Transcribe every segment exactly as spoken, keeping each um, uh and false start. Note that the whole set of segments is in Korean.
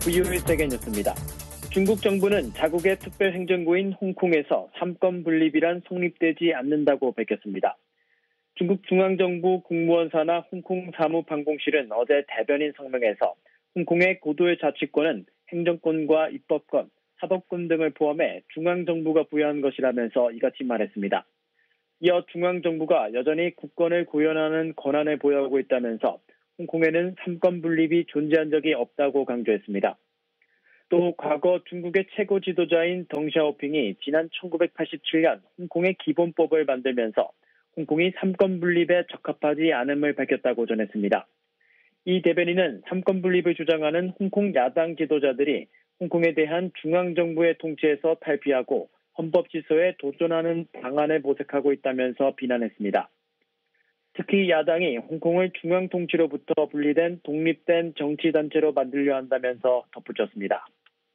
부유의 세계 뉴스입니다. 중국 정부는 자국의 특별행정구인 홍콩에서 삼권 분립이란 성립되지 않는다고 밝혔습니다. 중국 중앙정부 국무원 산하 홍콩 사무방공실은 어제 대변인 성명에서 홍콩의 고도의 자치권은 행정권과 입법권, 사법권 등을 포함해 중앙정부가 부여한 것이라면서 이같이 말했습니다. 이어 중앙정부가 여전히 국권을 구현하는 권한을 보유하고 있다면서 홍콩에는 삼권 분립이 존재한 적이 없다고 강조했습니다. 또 과거 중국의 최고 지도자인 덩샤오핑이 지난 천구백팔십칠 년 홍콩의 기본법을 만들면서 홍콩이 삼권 분립에 적합하지 않음을 밝혔다고 전했습니다. 이 대변인은 삼권 분립을 주장하는 홍콩 야당 지도자들이 홍콩에 대한 중앙정부의 통치에서 탈피하고 헌법 질서에 도전하는 방안을 모색하고 있다면서 비난했습니다. 특히 야당이 홍콩을 중앙 통치로부터 분리된 독립된 정치단체로 만들려 한다면서 덧붙였습니다.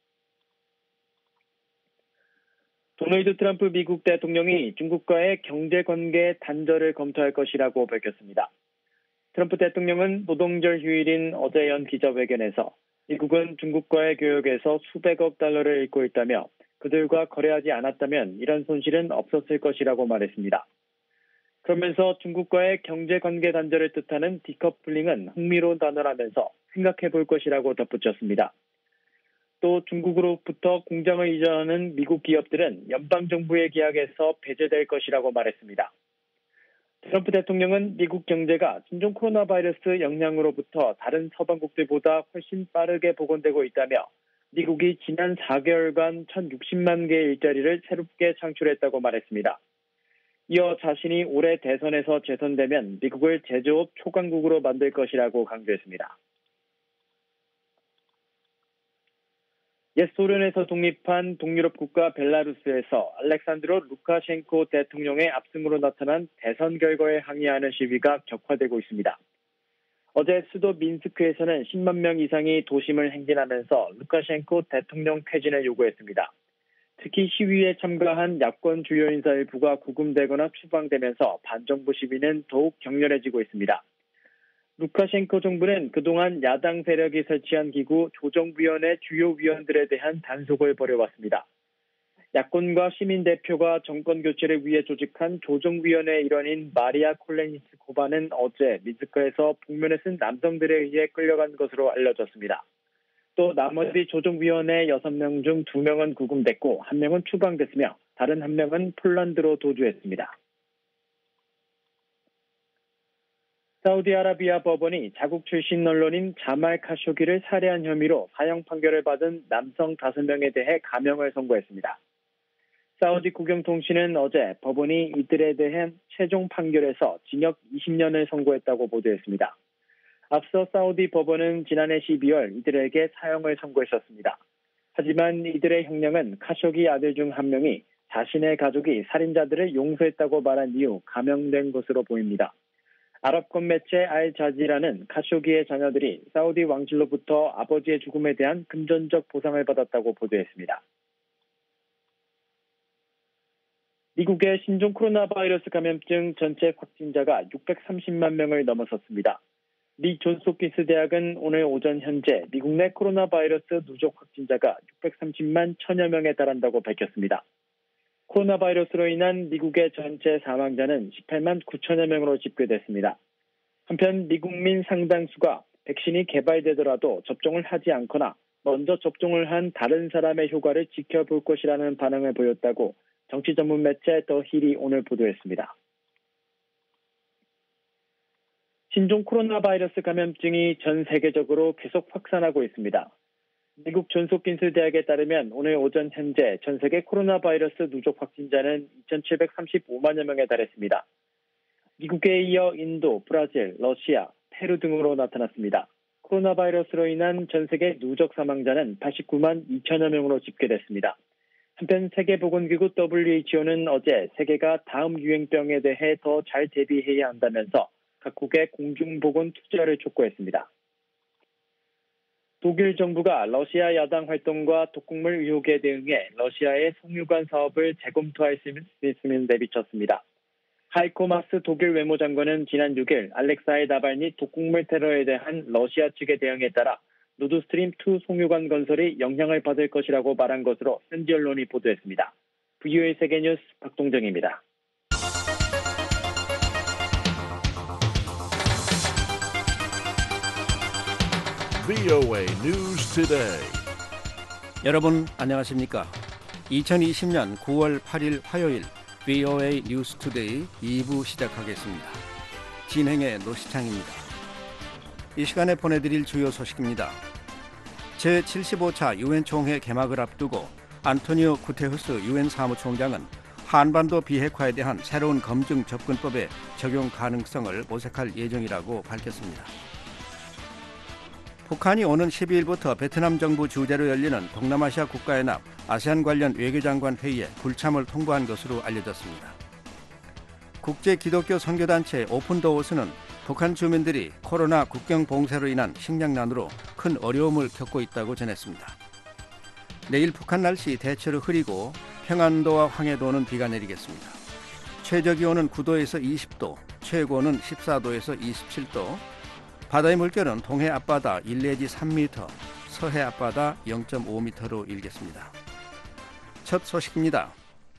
도널드 트럼프 미국 대통령이 중국과의 경제관계 단절을 검토할 것이라고 밝혔습니다. 트럼프 대통령은 노동절 휴일인 어제 연 기자회견에서 미국은 중국과의 교역에서 수백억 달러를 잃고 있다며 그들과 거래하지 않았다면 이런 손실은 없었을 것이라고 말했습니다. 그러면서 중국과의 경제관계 단절을 뜻하는 디커플링은 흥미로운 단어라면서 생각해 볼 것이라고 덧붙였습니다. 또 중국으로부터 공장을 이전하는 미국 기업들은 연방정부의 계약에서 배제될 것이라고 말했습니다. 트럼프 대통령은 미국 경제가 신종 코로나 바이러스 영향으로부터 다른 서방국들보다 훨씬 빠르게 복원되고 있다며 미국이 지난 사 개월간 천육십만 개의 일자리를 새롭게 창출했다고 말했습니다. 이어 자신이 올해 대선에서 재선되면 미국을 제조업 초강국으로 만들 것이라고 강조했습니다. 옛 소련에서 독립한 동유럽 국가 벨라루스에서 알렉산드로 루카셴코 대통령의 압승으로 나타난 대선 결과에 항의하는 시위가 격화되고 있습니다. 어제 수도 민스크에서는 십만 명 이상이 도심을 행진하면서 루카셴코 대통령 퇴진을 요구했습니다. 특히 시위에 참가한 야권 주요 인사 일부가 구금되거나 추방되면서 반정부 시위는 더욱 격렬해지고 있습니다. 루카셴코 정부는 그동안 야당 세력이 설치한 기구 조정위원회 주요 위원들에 대한 단속을 벌여왔습니다. 야권과 시민대표가 정권 교체를 위해 조직한 조정위원회 일원인 마리아 콜레니스코바는 어제 민스크에서 복면에 쓴 남성들에 의해 끌려간 것으로 알려졌습니다. 또 나머지 조정위원회 여섯 명 중 두 명은 구금됐고 한 명은 추방됐으며 다른 한 명은 폴란드로 도주했습니다. 사우디아라비아 법원이 자국 출신 언론인 자말 카쇼기를 살해한 혐의로 사형 판결을 받은 남성 다섯 명에 대해 감형을 선고했습니다. 사우디 국영통신은 어제 법원이 이들에 대한 최종 판결에서 징역 이십 년을 선고했다고 보도했습니다. 앞서 사우디 법원은 지난해 십이월 이들에게 사형을 선고했었습니다. 하지만 이들의 형량은 카쇼기 아들 중 한 명이 자신의 가족이 살인자들을 용서했다고 말한 이후 감형된 것으로 보입니다. 아랍권 매체 알자지라는 카쇼기의 자녀들이 사우디 왕실로부터 아버지의 죽음에 대한 금전적 보상을 받았다고 보도했습니다. 미국의 신종 코로나 바이러스 감염증 전체 확진자가 육백삼십만 명을 넘어섰습니다. 미 존스홉킨스 대학은 오늘 오전 현재 미국 내 코로나 바이러스 누적 확진자가 육백삼십만 천여 명에 달한다고 밝혔습니다. 코로나 바이러스로 인한 미국의 전체 사망자는 십팔만 구천여 명으로 집계됐습니다. 한편 미국민 상당수가 백신이 개발되더라도 접종을 하지 않거나 먼저 접종을 한 다른 사람의 효과를 지켜볼 것이라는 반응을 보였다고 정치 전문 매체 더 힐이 오늘 보도했습니다. 신종 코로나 바이러스 감염증이 전 세계적으로 계속 확산하고 있습니다. 미국 존스홉킨스 대학에 따르면 오늘 오전 현재 전 세계 코로나 바이러스 누적 확진자는 이천칠백삼십오만여 명에 달했습니다. 미국에 이어 인도, 브라질, 러시아, 페루 등으로 나타났습니다. 코로나 바이러스로 인한 전 세계 누적 사망자는 팔십구만 이천여 명으로 집계됐습니다. 한편 세계보건기구 더블유에이치오는 어제 세계가 다음 유행병에 대해 더 잘 대비해야 한다면서 각국의 공중보건 투자를 촉구했습니다. 독일 정부가 러시아 야당 활동과 독극물 의혹에 대응해 러시아의 송유관 사업을 재검토할 수 있음을 내비쳤습니다. 하이코 마스 독일 외무장관은 지난 육 일 알렉사이 나발니 독극물 테러에 대한 러시아 측의 대응에 따라 노드스트림 투 송유관 건설이 영향을 받을 것이라고 말한 것으로 현지 언론이 보도했습니다. 브이오에이 세계뉴스 박동정입니다. 브이오에이 News Today. 여러분 안녕하십니까? 이천이십년 구월 팔일 화요일 브이오에이 뉴스 투데이 이 부 시작하겠습니다. 진행의 노시창입니다. 이 시간에 보내드릴 주요 소식입니다. 제칠십오차 유엔 총회 개막을 앞두고 안토니오 구테르스 유엔 사무총장은 한반도 비핵화에 대한 새로운 검증 접근법의 적용 가능성을 모색할 예정이라고 밝혔습니다. 북한이 오는 십이일부터 베트남 정부 주재로 열리는 동남아시아 국가연합 아세안 관련 외교장관 회의에 불참을 통보한 것으로 알려졌습니다. 국제기독교 선교단체 오픈도어스는 북한 주민들이 코로나 국경 봉쇄로 인한 식량난으로 큰 어려움을 겪고 있다고 전했습니다. 내일 북한 날씨 대체로 흐리고 평안도와 황해도는 비가 내리겠습니다. 최저기온은 구도에서 이십도, 최고는 십사도에서 이십칠도, 바다의 물결은 동해 앞바다 일 내지 삼 미터, 서해 앞바다 영 점 오 미터로 일겠습니다. 첫 소식입니다.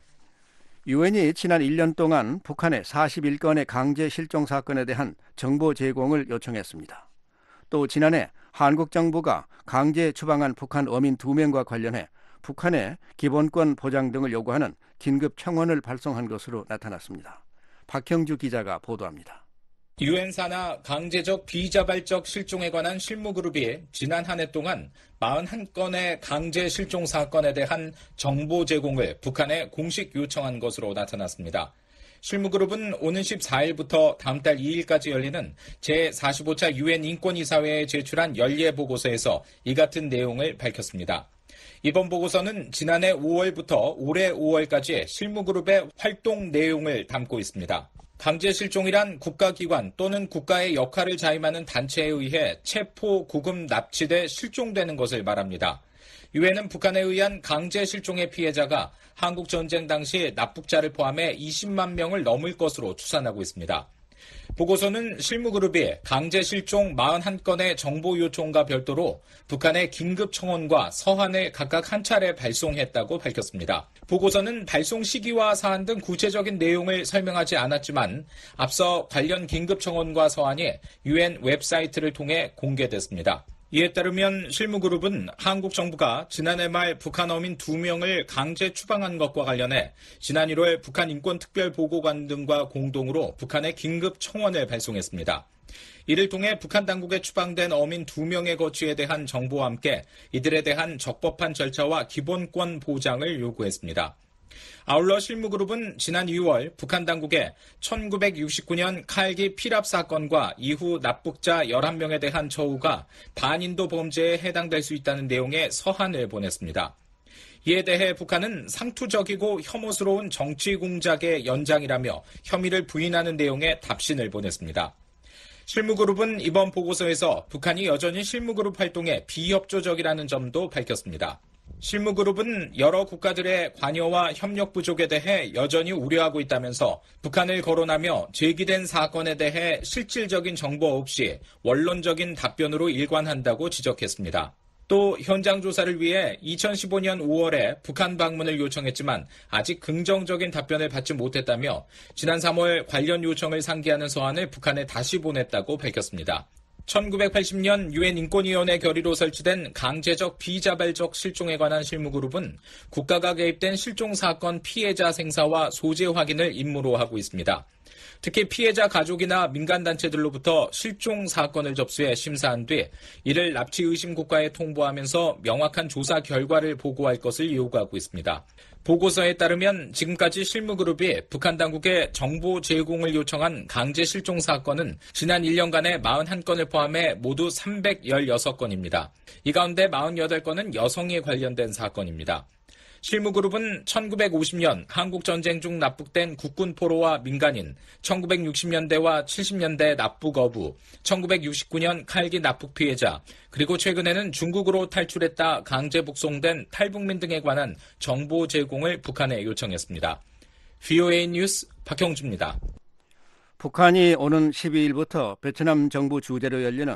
유엔이 지난 일 년 동안 북한의 사십일 건의 강제 실종 사건에 대한 정보 제공을 요청했습니다. 또 지난해 한국 정부가 강제 추방한 북한 어민 두 명과 관련해 북한의 기본권 보장 등을 요구하는 긴급 청원을 발송한 것으로 나타났습니다. 박형주 기자가 보도합니다. 유엔 산하 강제적 비자발적 실종에 관한 실무그룹이 지난 한 해 동안 사십일 건의 강제 실종 사건에 대한 정보 제공을 북한에 공식 요청한 것으로 나타났습니다. 실무그룹은 오는 십사일부터 다음 달 이일까지 열리는 제사십오차 유엔 인권이사회에 제출한 연례보고서에서 이 같은 내용을 밝혔습니다. 이번 보고서는 지난해 오월부터 올해 오월까지 실무그룹의 활동 내용을 담고 있습니다. 강제 실종이란 국가기관 또는 국가의 역할을 자임하는 단체에 의해 체포, 구금, 납치돼 실종되는 것을 말합니다. 유엔은 북한에 의한 강제 실종의 피해자가 한국 전쟁 당시 납북자를 포함해 이십만 명을 넘을 것으로 추산하고 있습니다. 보고서는 실무그룹이 강제 실종 사십일 건의 정보 요청과 별도로 북한의 긴급 청원과 서한을 각각 한 차례 발송했다고 밝혔습니다. 보고서는 발송 시기와 사안 등 구체적인 내용을 설명하지 않았지만 앞서 관련 긴급 청원과 서한이 유엔 웹사이트를 통해 공개됐습니다. 이에 따르면 실무그룹은 한국 정부가 지난해 말 북한 어민 두 명을 강제 추방한 것과 관련해 지난 일월 북한 인권특별보고관 등과 공동으로 북한에 긴급 청원을 발송했습니다. 이를 통해 북한 당국에 추방된 어민 두 명의 거취에 대한 정보와 함께 이들에 대한 적법한 절차와 기본권 보장을 요구했습니다. 아울러 실무그룹은 지난 이월 북한 당국에 천구백육십구년 칼기 피랍 사건과 이후 납북자 열한 명에 대한 처우가 반인도 범죄에 해당될 수 있다는 내용의 서한을 보냈습니다. 이에 대해 북한은 상투적이고 혐오스러운 정치 공작의 연장이라며 혐의를 부인하는 내용의 답신을 보냈습니다. 실무그룹은 이번 보고서에서 북한이 여전히 실무그룹 활동에 비협조적이라는 점도 밝혔습니다. 실무그룹은 여러 국가들의 관여와 협력 부족에 대해 여전히 우려하고 있다면서 북한을 거론하며 제기된 사건에 대해 실질적인 정보 없이 원론적인 답변으로 일관한다고 지적했습니다. 또 현장 조사를 위해 이천십오년 오월에 북한 방문을 요청했지만 아직 긍정적인 답변을 받지 못했다며 지난 삼월 관련 요청을 상기하는 서한을 북한에 다시 보냈다고 밝혔습니다. 천구백팔십년 유엔 인권위원회 결의로 설치된 강제적 비자발적 실종에 관한 실무그룹은 국가가 개입된 실종 사건 피해자 생사와 소재 확인을 임무로 하고 있습니다. 특히 피해자 가족이나 민간단체들로부터 실종 사건을 접수해 심사한 뒤 이를 납치 의심 국가에 통보하면서 명확한 조사 결과를 보고할 것을 요구하고 있습니다. 보고서에 따르면 지금까지 실무그룹이 북한 당국에 정보 제공을 요청한 강제 실종 사건은 지난 일 년간에 사십일 건을 포함해 모두 삼백십육 건입니다. 이 가운데 사십팔 건은 여성에 관련된 사건입니다. 실무그룹은 천구백오십년 한국전쟁 중 납북된 국군 포로와 민간인, 천구백육십년대와 칠십년대 납북 어부, 천구백육십구년 칼기 납북 피해자, 그리고 최근에는 중국으로 탈출했다 강제 북송된 탈북민 등에 관한 정보 제공을 북한에 요청했습니다. 브이오에이 뉴스 박형주입니다. 북한이 오는 십이일부터 베트남 정부 주재로 열리는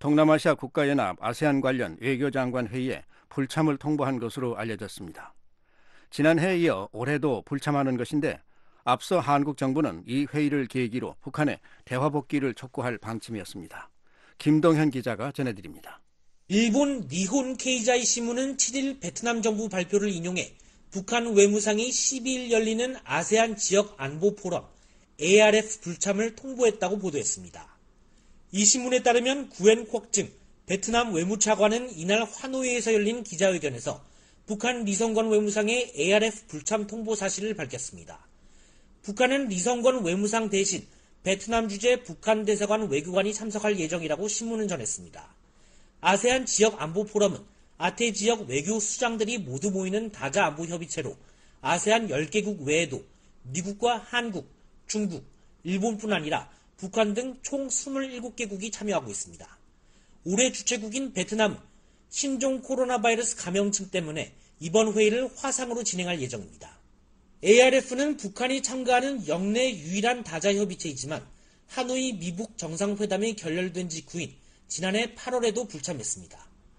동남아시아 국가연합 아세안 관련 외교장관 회의에 불참을 통보한 것으로 알려졌습니다. 지난해에 이어 올해도 불참하는 것인데 앞서 한국 정부는 이 회의를 계기로 북한의 대화 복귀를 촉구할 방침이었습니다. 김동현 기자가 전해드립니다. 일본 니혼 케이자이 신문은 칠일 베트남 정부 발표를 인용해 북한 외무상이 십이일 열리는 아세안 지역 안보 포럼 에이알에프 불참을 통보했다고 보도했습니다. 이 신문에 따르면 구엔 콕증 베트남 외무차관은 이날 하노이에서 열린 기자회견에서 북한 리성건 외무상의 에이알에프 불참 통보 사실을 밝혔습니다. 북한은 리성건 외무상 대신 베트남 주재 북한 대사관 외교관이 참석할 예정이라고 신문은 전했습니다. 아세안 지역 안보 포럼은 아태 지역 외교 수장들이 모두 모이는 다자 안보 협의체로 아세안 열 개국 외에도 미국과 한국, 중국, 일본뿐 아니라 북한 등 총 이십칠 개국이 참여하고 있습니다. 올해 주최국인 베트남은 신종 코로나 바이러스 감염증 때문에 이번 회의를 화상으로 진행할 예정입니다. 에이알에프는 북한이 참가하는 역내 유일한 다자 협의체이지만 하노이 미북 정상회담이 결렬된 직후인 지난해 팔월에도 불참했습니다.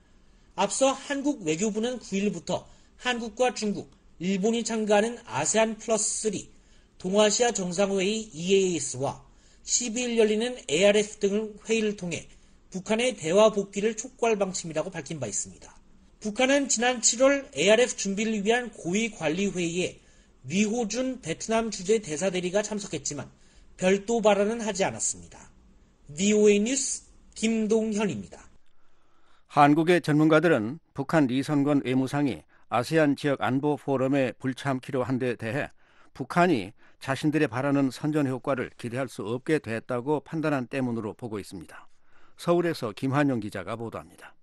앞서 한국 외교부는 구일부터 한국과 중국, 일본이 참가하는 아세안 플러스 삼, 동아시아 정상회의 이에이에스와 십이일 열리는 에이알에프 등 회의를 통해 북한의 대화 복귀를 촉구할 방침이라고 밝힌 바 있습니다. 북한은 지난 칠월 에이알에프 준비를 위한 고위 관리 회의에 리호준 베트남 주재 대사 대리가 참석했지만 별도 발언은 하지 않았습니다. 브이오에이 뉴스 김동현입니다. 한국의 전문가들은 북한 리선건 외무상이 아세안 지역 안보 포럼에 불참키로 한 데 대해 북한이 자신들의 바라는 선전 효과를 기대할 수 없게 됐다고 판단한 때문으로 보고 있습니다. 서울에서 김한용 기자가 보도합니다.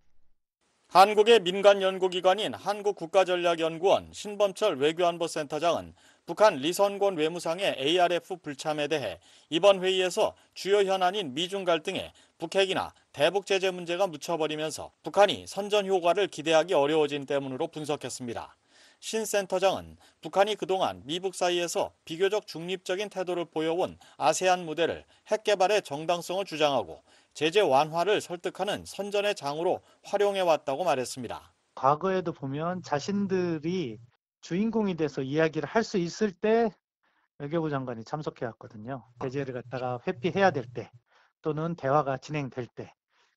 한국의 민간 연구기관인 한국국가전략연구원 신범철 외교안보센터장은 북한 리선권 외무상의 에이알에프 불참에 대해 이번 회의에서 주요 현안인 미중 갈등에 북핵이나 대북 제재 문제가 묻혀버리면서 북한이 선전 효과를 기대하기 어려워진 때문으로 분석했습니다. 신 센터장은 북한이 그동안 미북 사이에서 비교적 중립적인 태도를 보여온 아세안 무대를 핵 개발의 정당성을 주장하고 제재 완화를 설득하는 선전의 장으로 활용해왔다고 말했습니다. 과거에도 보면 자신들이 주인공이 돼서 이야기를 할 수 있을 때 외교부 장관이 참석해왔거든요. 제재를 갖다가 회피해야 될 때 또는 대화가 진행될 때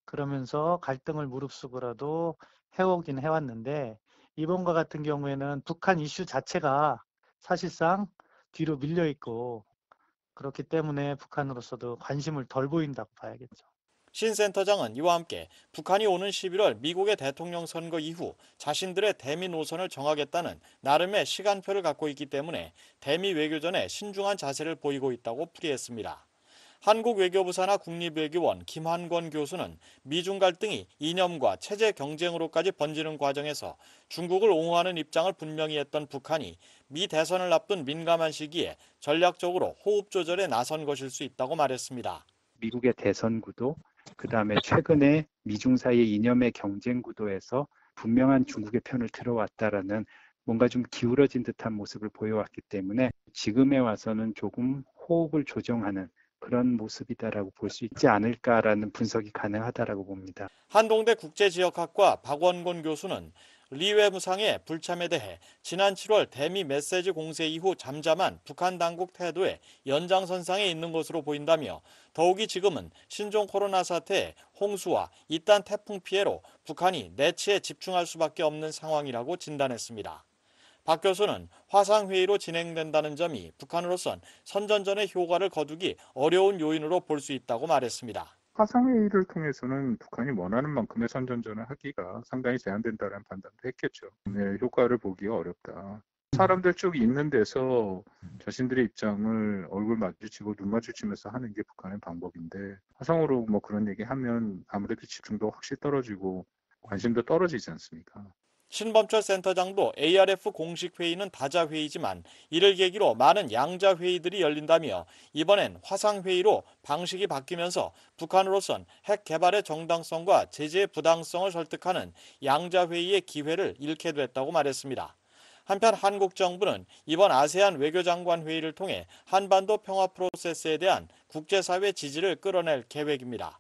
그러면서 갈등을 무릅쓰고라도 해오긴 해왔는데 이번과 같은 경우에는 북한 이슈 자체가 사실상 뒤로 밀려있고 그렇기 때문에 북한으로서도 관심을 덜 보인다고 봐야겠죠. 신 센터장은 이와 함께 북한이 오는 십일월 미국의 대통령 선거 이후 자신들의 대미 노선을 정하겠다는 나름의 시간표를 갖고 있기 때문에 대미 외교전에 신중한 자세를 보이고 있다고 풀이했습니다. 한국 외교부 산하 국립외교원 김한권 교수는 미중 갈등이 이념과 체제 경쟁으로까지 번지는 과정에서 중국을 옹호하는 입장을 분명히 했던 북한이 미 대선을 앞둔 민감한 시기에 전략적으로 호흡 조절에 나선 것일 수 있다고 말했습니다. 미국의 대선 구도, 그 다음에 최근에 미중 사이의 이념의 경쟁 구도에서 분명한 중국의 편을 들어왔다라는 뭔가 좀 기울어진 듯한 모습을 보여왔기 때문에 지금에 와서는 조금 호흡을 조정하는 그런 모습이다라고 볼 수 있지 않을까라는 분석이 가능하다라고 봅니다. 한동대 국제지역학과 박원곤 교수는 리 외무상의 불참에 대해 지난 칠월 대미 메시지 공세 이후 잠잠한 북한 당국 태도의 연장선상에 있는 것으로 보인다며 더욱이 지금은 신종 코로나 사태의 홍수와 이딴 태풍 피해로 북한이 내치에 집중할 수밖에 없는 상황이라고 진단했습니다. 박 교수는 화상회의로 진행된다는 점이 북한으로선 선전전의 효과를 거두기 어려운 요인으로 볼 수 있다고 말했습니다. 화상회의를 통해서는 북한이 원하는 만큼의 선전전을 하기가 상당히 제한된다는 판단도 했겠죠. 네, 효과를 보기가 어렵다. 사람들 쭉 있는 데서 자신들의 입장을 얼굴 마주치고 눈 마주치면서 하는 게 북한의 방법인데 화상으로 뭐 그런 얘기하면 아무래도 집중도 확실히 떨어지고 관심도 떨어지지 않습니까? 신범철 센터장도 에이알에프 공식 회의는 다자 회의지만 이를 계기로 많은 양자 회의들이 열린다며 이번엔 화상 회의로 방식이 바뀌면서 북한으로선 핵 개발의 정당성과 제재의 부당성을 설득하는 양자 회의의 기회를 잃게 됐다고 말했습니다. 한편 한국 정부는 이번 아세안 외교장관 회의를 통해 한반도 평화 프로세스에 대한 국제사회 지지를 끌어낼 계획입니다.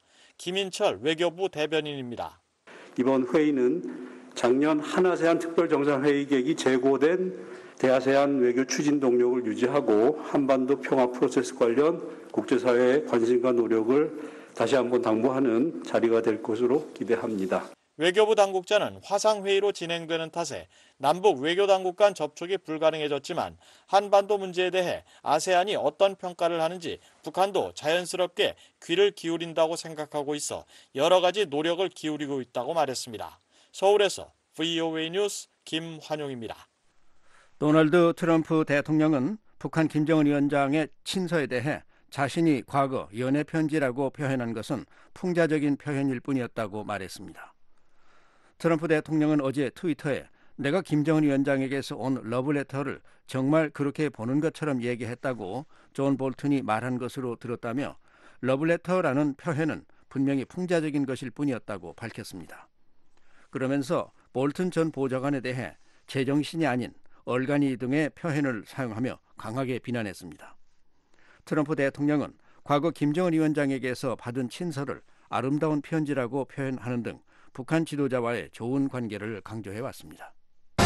김인철 외교부 대변인입니다. 이번 회의는 작년 한아세안 특별정상회의 계획이 재고된 대아세안 외교 추진 동력을 유지하고 한반도 평화 프로세스 관련 국제사회의 관심과 노력을 다시 한번 당부하는 자리가 될 것으로 기대합니다. 외교부 당국자는 화상회의로 진행되는 탓에 남북 외교당국 간 접촉이 불가능해졌지만 한반도 문제에 대해 아세안이 어떤 평가를 하는지 북한도 자연스럽게 귀를 기울인다고 생각하고 있어 여러 가지 노력을 기울이고 있다고 말했습니다. 서울에서 브이오에이 뉴스 김환용입니다. 도널드 트럼프 대통령은 북한 김정은 위원장의 친서에 대해 자신이 과거 연애 편지라고 표현한 것은 풍자적인 표현일 뿐이었다고 말했습니다. 트럼프 대통령은 어제 트위터에 내가 김정은 위원장에게서 온 러브레터를 정말 그렇게 보는 것처럼 얘기했다고 존 볼튼이 말한 것으로 들었다며 러브레터라는 표현은 분명히 풍자적인 것일 뿐이었다고 밝혔습니다. 그러면서 볼튼 전 보좌관에 대해 제정신이 아닌 얼간이 등의 표현을 사용하며 강하게 비난했습니다. 트럼프 대통령은 과거 김정은 위원장에게서 받은 친서를 아름다운 편지라고 표현하는 등 북한 지도자와의 좋은 관계를 강조해왔습니다.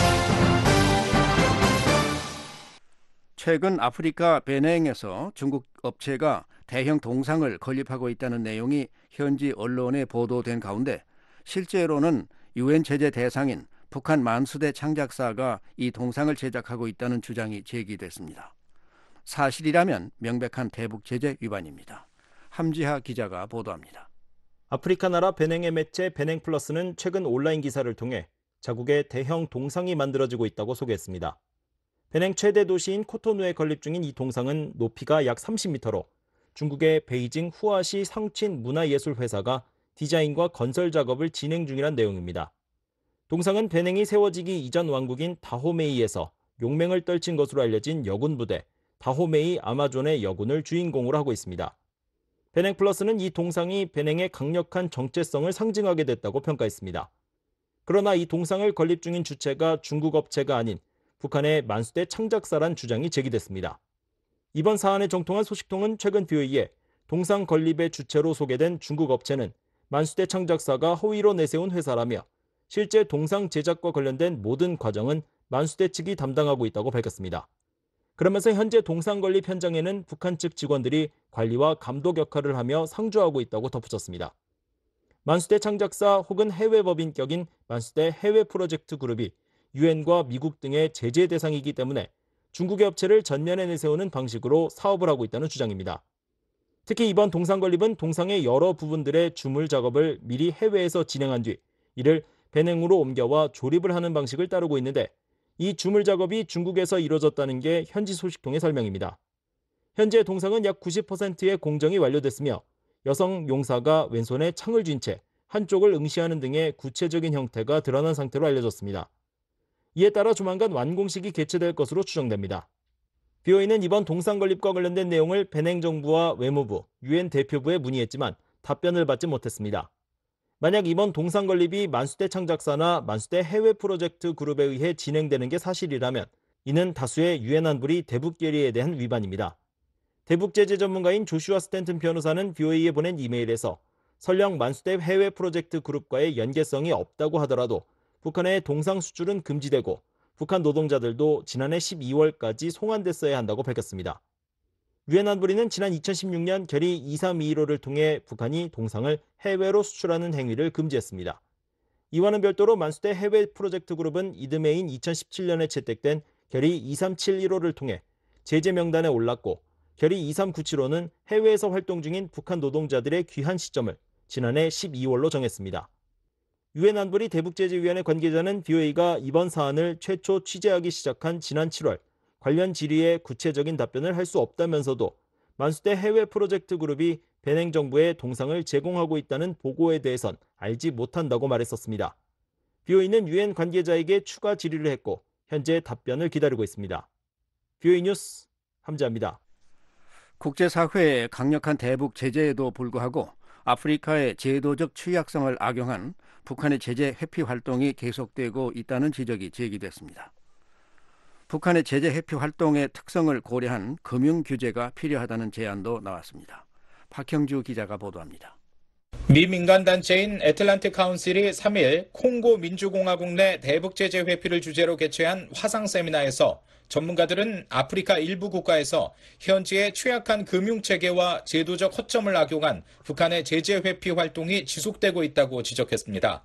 최근 아프리카 베냉에서 중국 업체가 대형 동상을 건립하고 있다는 내용이 현지 언론에 보도된 가운데 실제로는 유엔 제재 대상인 북한 만수대 창작사가 이 동상을 제작하고 있다는 주장이 제기됐습니다. 사실이라면 명백한 대북 제재 위반입니다. 함지하 기자가 보도합니다. 아프리카 나라 베냉의 매체 베냉플러스는 최근 온라인 기사를 통해 자국의 대형 동상이 만들어지고 있다고 소개했습니다. 베냉 최대 도시인 코토누에 건립 중인 이 동상은 높이가 약 삼십 미터로 중국의 베이징 후아시 상친 문화예술회사가 디자인과 건설 작업을 진행 중이란 내용입니다. 동상은 베냉이 세워지기 이전 왕국인 다호메이에서 용맹을 떨친 것으로 알려진 여군 부대 다호메이 아마존의 여군을 주인공으로 하고 있습니다. 베냉플러스는 이 동상이 베냉의 강력한 정체성을 상징하게 됐다고 평가했습니다. 그러나 이 동상을 건립 중인 주체가 중국 업체가 아닌 북한의 만수대 창작사란 주장이 제기됐습니다. 이번 사안에 정통한 소식통은 최근 비오이에 동상 건립의 주체로 소개된 중국 업체는 만수대 창작사가 허위로 내세운 회사라며 실제 동상 제작과 관련된 모든 과정은 만수대 측이 담당하고 있다고 밝혔습니다. 그러면서 현재 동상 건립 현장에는 북한 측 직원들이 관리와 감독 역할을 하며 상주하고 있다고 덧붙였습니다. 만수대 창작사 혹은 해외 법인격인 만수대 해외 프로젝트 그룹이 유엔과 미국 등의 제재 대상이기 때문에 중국의 업체를 전면에 내세우는 방식으로 사업을 하고 있다는 주장입니다. 특히 이번 동상 건립은 동상의 여러 부분들의 주물 작업을 미리 해외에서 진행한 뒤 이를 베냉으로 옮겨와 조립을 하는 방식을 따르고 있는데 이 주물 작업이 중국에서 이루어졌다는 게 현지 소식통의 설명입니다. 현재 동상은 약 구십 퍼센트의 공정이 완료됐으며 여성 용사가 왼손에 창을 쥔 채 한쪽을 응시하는 등의 구체적인 형태가 드러난 상태로 알려졌습니다. 이에 따라 조만간 완공식이 개최될 것으로 추정됩니다. 비오이는 이번 동상 건립과 관련된 내용을 베냉 정부와 외무부, 유엔 대표부에 문의했지만 답변을 받지 못했습니다. 만약 이번 동상 건립이 만수대 창작사나 만수대 해외 프로젝트 그룹에 의해 진행되는 게 사실이라면 이는 다수의 유엔 안보리 대북 결의에 대한 위반입니다. 대북 제재 전문가인 조슈아 스탠튼 변호사는 비오이에 보낸 이메일에서 설령 만수대 해외 프로젝트 그룹과의 연계성이 없다고 하더라도 북한의 동상 수출은 금지되고 북한 노동자들도 지난해 십이월까지 송환됐어야 한다고 밝혔습니다. 유엔 안보리는 지난 이천십육 년 결의 이삼이일오를 통해 북한이 동상을 해외로 수출하는 행위를 금지했습니다. 이와는 별도로 만수대 해외 프로젝트 그룹은 이듬해인 이천십칠 년에 채택된 결의 이삼칠일오를 통해 제재 명단에 올랐고 결의 이삼구칠오는 해외에서 활동 중인 북한 노동자들의 귀환 시점을 지난해 십이월로 정했습니다. 유엔 안보리 대북제재위원회 관계자는 비오이가 이번 사안을 최초 취재하기 시작한 지난 칠월 관련 질의에 구체적인 답변을 할 수 없다면서도 만수대 해외 프로젝트 그룹이 베냉 정부에 동상을 제공하고 있다는 보고에 대해선 알지 못한다고 말했었습니다. 비오이는 유엔 관계자에게 추가 질의를 했고 현재 답변을 기다리고 있습니다. 비오이 뉴스 함지아입니다. 국제사회의 강력한 대북 제재에도 불구하고 아프리카의 제도적 취약성을 악용한 북한의 제재 회피 활동이 계속되고 있다는 지적이 제기됐습니다. 북한의 제재 회피 활동의 특성을 고려한 금융 규제가 필요하다는 제안도 나왔습니다. 박형주 기자가 보도합니다. 미 민간단체인 애틀란틱 카운실이 삼 일 콩고 민주공화국 내 대북제재 회피를 주제로 개최한 화상 세미나에서 전문가들은 아프리카 일부 국가에서 현지의 취약한 금융체계와 제도적 허점을 악용한 북한의 제재 회피 활동이 지속되고 있다고 지적했습니다.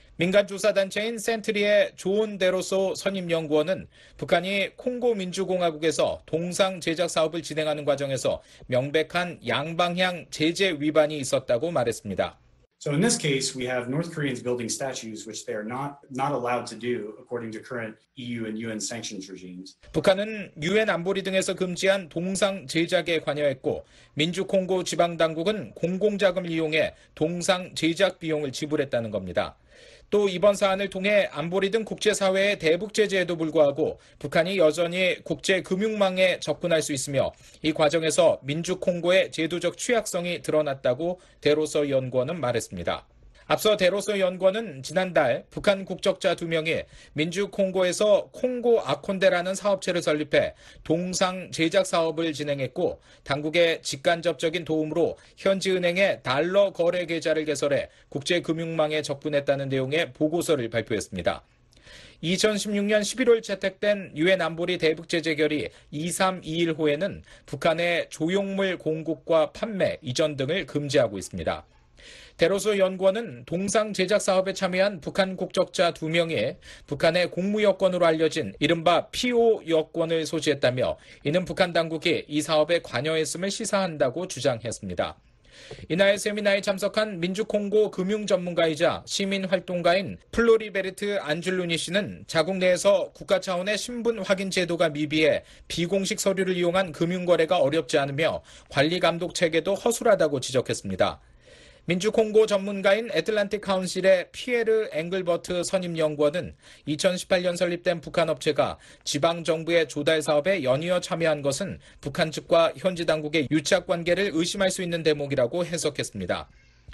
민간조사단체인 센트리의 존 데로소 선임연구원은 북한이 콩고 민주공화국에서 동상 제작 사업을 진행하는 과정에서 명백한 양방향 제재 위반이 있었다고 말했습니다. So in this case, we have North Koreans building statues, which they are not not allowed to do according to current E U and U N sanctions regimes. 북한은 유엔 안보리 등에서 금지한 동상 제작에 관여했고 민주 콩고 지방 당국은 공공자금을 이용해 동상 제작 비용을 지불했다는 겁니다. 또 이번 사안을 통해 안보리 등 국제사회의 대북 제재에도 불구하고 북한이 여전히 국제금융망에 접근할 수 있으며 이 과정에서 민주 콩고의 제도적 취약성이 드러났다고 데로서 연구원은 말했습니다. 앞서 데로서 연구원은 지난달 북한 국적자 두 명이 민주 콩고에서 콩고 아콘데라는 사업체를 설립해 동상 제작 사업을 진행했고 당국의 직간접적인 도움으로 현지 은행의 달러 거래 계좌를 개설해 국제금융망에 접근했다는 내용의 보고서를 발표했습니다. 이천십육 년 십일월 채택된 유엔 안보리 대북제재 결의 이삼이일 호에는 북한의 조형물 공급과 판매, 이전 등을 금지하고 있습니다. 데로소 연구원은 동상 제작 사업에 참여한 북한 국적자 두 명이 북한의 공무 여권으로 알려진 이른바 피오 여권을 소지했다며 이는 북한 당국이 이 사업에 관여했음을 시사한다고 주장했습니다. 이날 세미나에 참석한 민주콩고 금융전문가이자 시민활동가인 플로리베르트 안줄루니 씨는 자국 내에서 국가 차원의 신분 확인 제도가 미비해 비공식 서류를 이용한 금융거래가 어렵지 않으며 관리감독 체계도 허술하다고 지적했습니다. 민주콩고 전문가인 애틀란틱 카운실의 피에르 앵글버트 선임연구원은 이천십팔 년 설립된 북한 업체가 지방정부의 조달 사업에 연이어 참여한 것은 북한 측과 현지 당국의 유착관계를 의심할 수 있는 대목이라고 해석했습니다.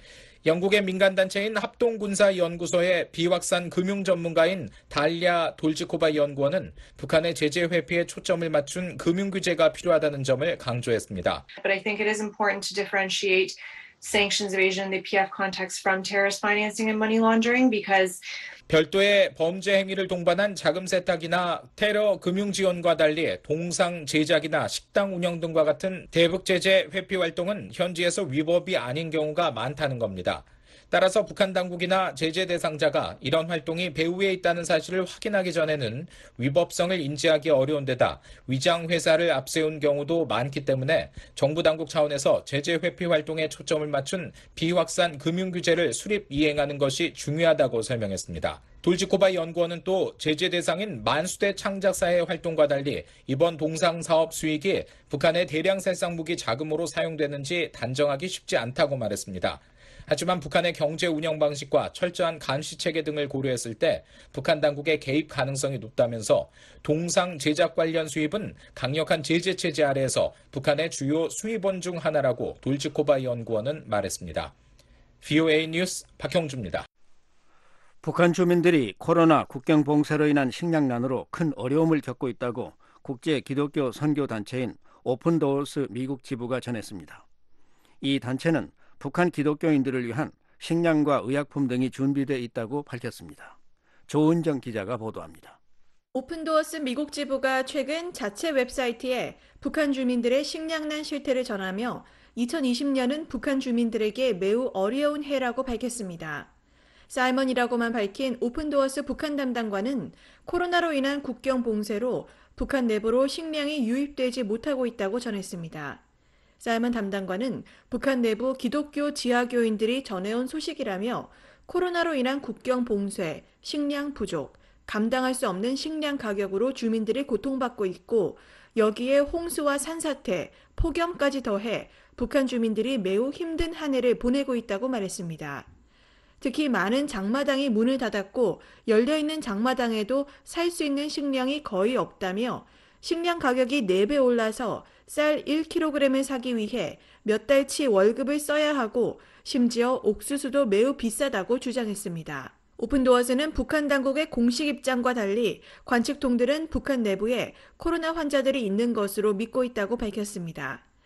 영국의 민간단체인 합동군사연구소의 비확산 금융전문가인 달랴 돌지코바 연구원은 북한의 제재 회피에 초점을 맞춘 금융규제가 필요하다는 점을 강조했습니다. But I think it is important to differentiate sanctions evasion in the P F context from terrorist financing and money laundering because 별도의 범죄 행위를 동반한 자금 세탁이나 테러 금융 지원과 달리 동상 제작이나 식당 운영 등과 같은 대북 제재 회피 활동은 현지에서 위법이 아닌 경우가 많다는 겁니다. 따라서 북한 당국이나 제재 대상자가 이런 활동이 배후에 있다는 사실을 확인하기 전에는 위법성을 인지하기 어려운 데다 위장 회사를 앞세운 경우도 많기 때문에 정부 당국 차원에서 제재 회피 활동에 초점을 맞춘 비확산 금융 규제를 수립 이행하는 것이 중요하다고 설명했습니다. 돌지코바 연구원은 또 제재 대상인 만수대 창작사의 활동과 달리 이번 동상 사업 수익이 북한의 대량 살상 무기 자금으로 사용되는지 단정하기 쉽지 않다고 말했습니다. 하지만 북한의 경제 운영 방식과 철저한 감시 체계 등을 고려했을 때 북한 당국의 개입 가능성이 높다면서 동상 제작 관련 수입은 강력한 제재 체제 아래에서 북한의 주요 수입원 중 하나라고 돌지코바 연구원은 말했습니다. 브이오에이 뉴스 박형주입니다. 북한 주민들이 코로나 국경 봉쇄로 인한 식량난으로 큰 어려움을 겪고 있다고 국제 기독교 선교 단체인 오픈도어스 미국 지부가 전했습니다. 이 단체는 북한 기독교인들을 위한 식량과 의약품 등이 준비되어 있다고 밝혔습니다. 조은정 기자가 보도합니다. 오픈도어스 미국 지부가 최근 자체 웹사이트에 북한 주민들의 식량난 실태를 전하며 이천이십 년은 북한 주민들에게 매우 어려운 해라고 밝혔습니다. 사이먼이라고만 밝힌 오픈도어스 북한 담당관은 코로나로 인한 국경 봉쇄로 북한 내부로 식량이 유입되지 못하고 있다고 전했습니다. 사이먼 담당관은 북한 내부 기독교 지하교인들이 전해온 소식이라며 코로나로 인한 국경 봉쇄, 식량 부족, 감당할 수 없는 식량 가격으로 주민들이 고통받고 있고 여기에 홍수와 산사태, 폭염까지 더해 북한 주민들이 매우 힘든 한 해를 보내고 있다고 말했습니다. 특히 많은 장마당이 문을 닫았고 열려있는 장마당에도 살 수 있는 식량이 거의 없다며 식량 가격이 네 배 올라서 쌀 일 킬로그램을 사기 위해 몇 달치 월급을 써야 하고 심지어 옥수수도 매우 비싸다고 주장했습니다. 오픈도어스는 북한 당국의 공식 입장과 달리 관측통들은 북한 내부에 코로나 환자들이 있는 것으로 믿고 있다고 밝혔습니다.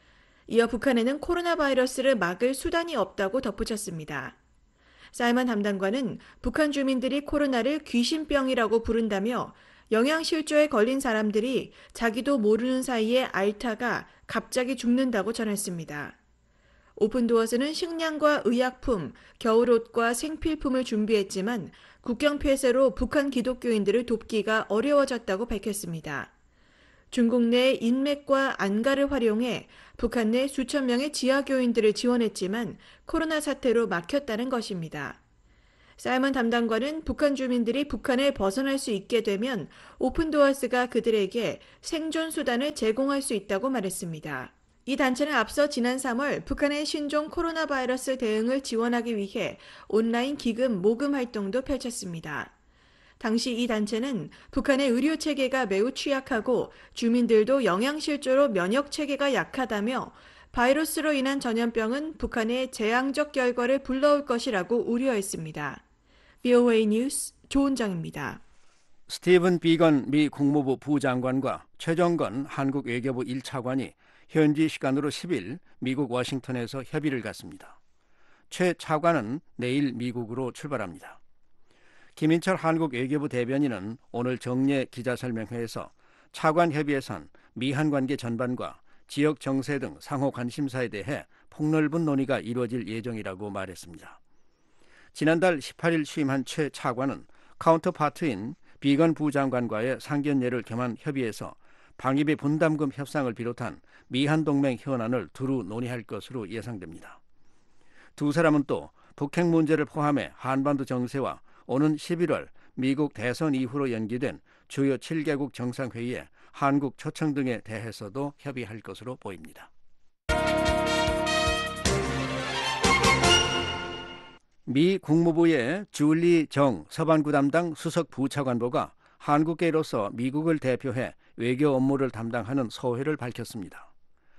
이어 북한에는 코로나 바이러스를 막을 수단이 없다고 덧붙였습니다. 사이먼 담당관은 북한 주민들이 코로나를 귀신병이라고 부른다며 영양실조에 걸린 사람들이 자기도 모르는 사이에 앓다가 갑자기 죽는다고 전했습니다. 오픈도어스는 식량과 의약품, 겨울옷과 생필품을 준비했지만 국경 폐쇄로 북한 기독교인들을 돕기가 어려워졌다고 밝혔습니다. 중국 내 인맥과 안가를 활용해 북한 내 수천 명의 지하교인들을 지원했지만 코로나 사태로 막혔다는 것입니다. 사이먼 담당관은 북한 주민들이 북한을 벗어날 수 있게 되면 오픈도어스가 그들에게 생존 수단을 제공할 수 있다고 말했습니다. 이 단체는 앞서 지난 삼월 북한의 신종 코로나 바이러스 대응을 지원하기 위해 온라인 기금 모금 활동도 펼쳤습니다. 당시 이 단체는 북한의 의료 체계가 매우 취약하고 주민들도 영양실조로 면역 체계가 약하다며 바이러스로 인한 전염병은 북한의 재앙적 결과를 불러올 것이라고 우려했습니다. 브이오에이 뉴스 조은정입니다. 스티븐 비건 미 국무부 부장관과 최정건 한국 외교부 일 차관이 현지 시간으로 십 일 미국 워싱턴에서 협의를 갖습니다. 최 차관은 내일 미국으로 출발합니다. 김인철 한국 외교부 대변인은 오늘 정례 기자설명회에서 차관 협의에선 미한 관계 전반과 지역 정세 등 상호 관심사에 대해 폭넓은 논의가 이루어질 예정이라고 말했습니다. 지난달 십팔 일 취임한 최 차관은 카운터파트인 비건 부장관과의 상견례를 겸한 협의에서 방위비 분담금 협상을 비롯한 미한 동맹 현안을 두루 논의할 것으로 예상됩니다. 두 사람은 또 북핵 문제를 포함해 한반도 정세와 오는 십일월 미국 대선 이후로 연기된 주요 칠 개국 정상회의에 한국 초청 등에 대해서도 협의할 것으로 보입니다. 미 국무부의 줄리 정 서반구 담당 수석 부차관보가 한국계로서 미국을 대표해 외교 업무를 담당하는 소회를 밝혔습니다.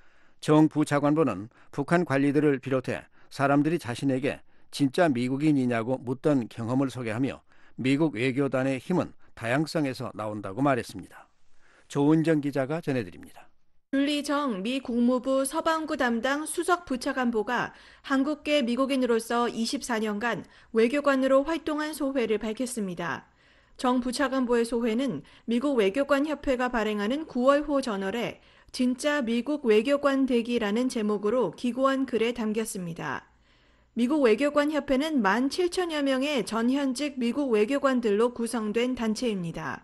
정 부차관보는 북한 관리들을 비롯해 사람들이 자신에게 진짜 미국인이냐고 묻던 경험을 소개하며 미국 외교단의 힘은 다양성에서 나온다고 말했습니다. 조은정 기자가 전해드립니다. 줄리 정 미 국무부 서반구 담당 수석 부차관보가 한국계 미국인으로서 이십사 년간 외교관으로 활동한 소회를 밝혔습니다. 정 부차관보의 소회는 미국 외교관 협회가 발행하는 구월호 저널에 진짜 미국 외교관 되기라는 제목으로 기고한 글에 담겼습니다. 미국 외교관 협회는 만 칠천여 명의 전현직 미국 외교관들로 구성된 단체입니다.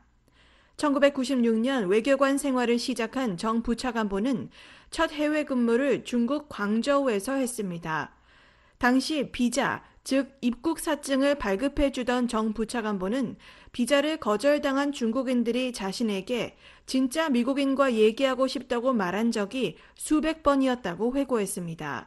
천구백구십육 년 외교관 생활을 시작한 정 부차관보는 첫 해외 근무를 중국 광저우에서 했습니다. 당시 비자, 즉 입국 사증을 발급해 주던 정 부차관보는 비자를 거절당한 중국인들이 자신에게 진짜 미국인과 얘기하고 싶다고 말한 적이 수백 번이었다고 회고했습니다.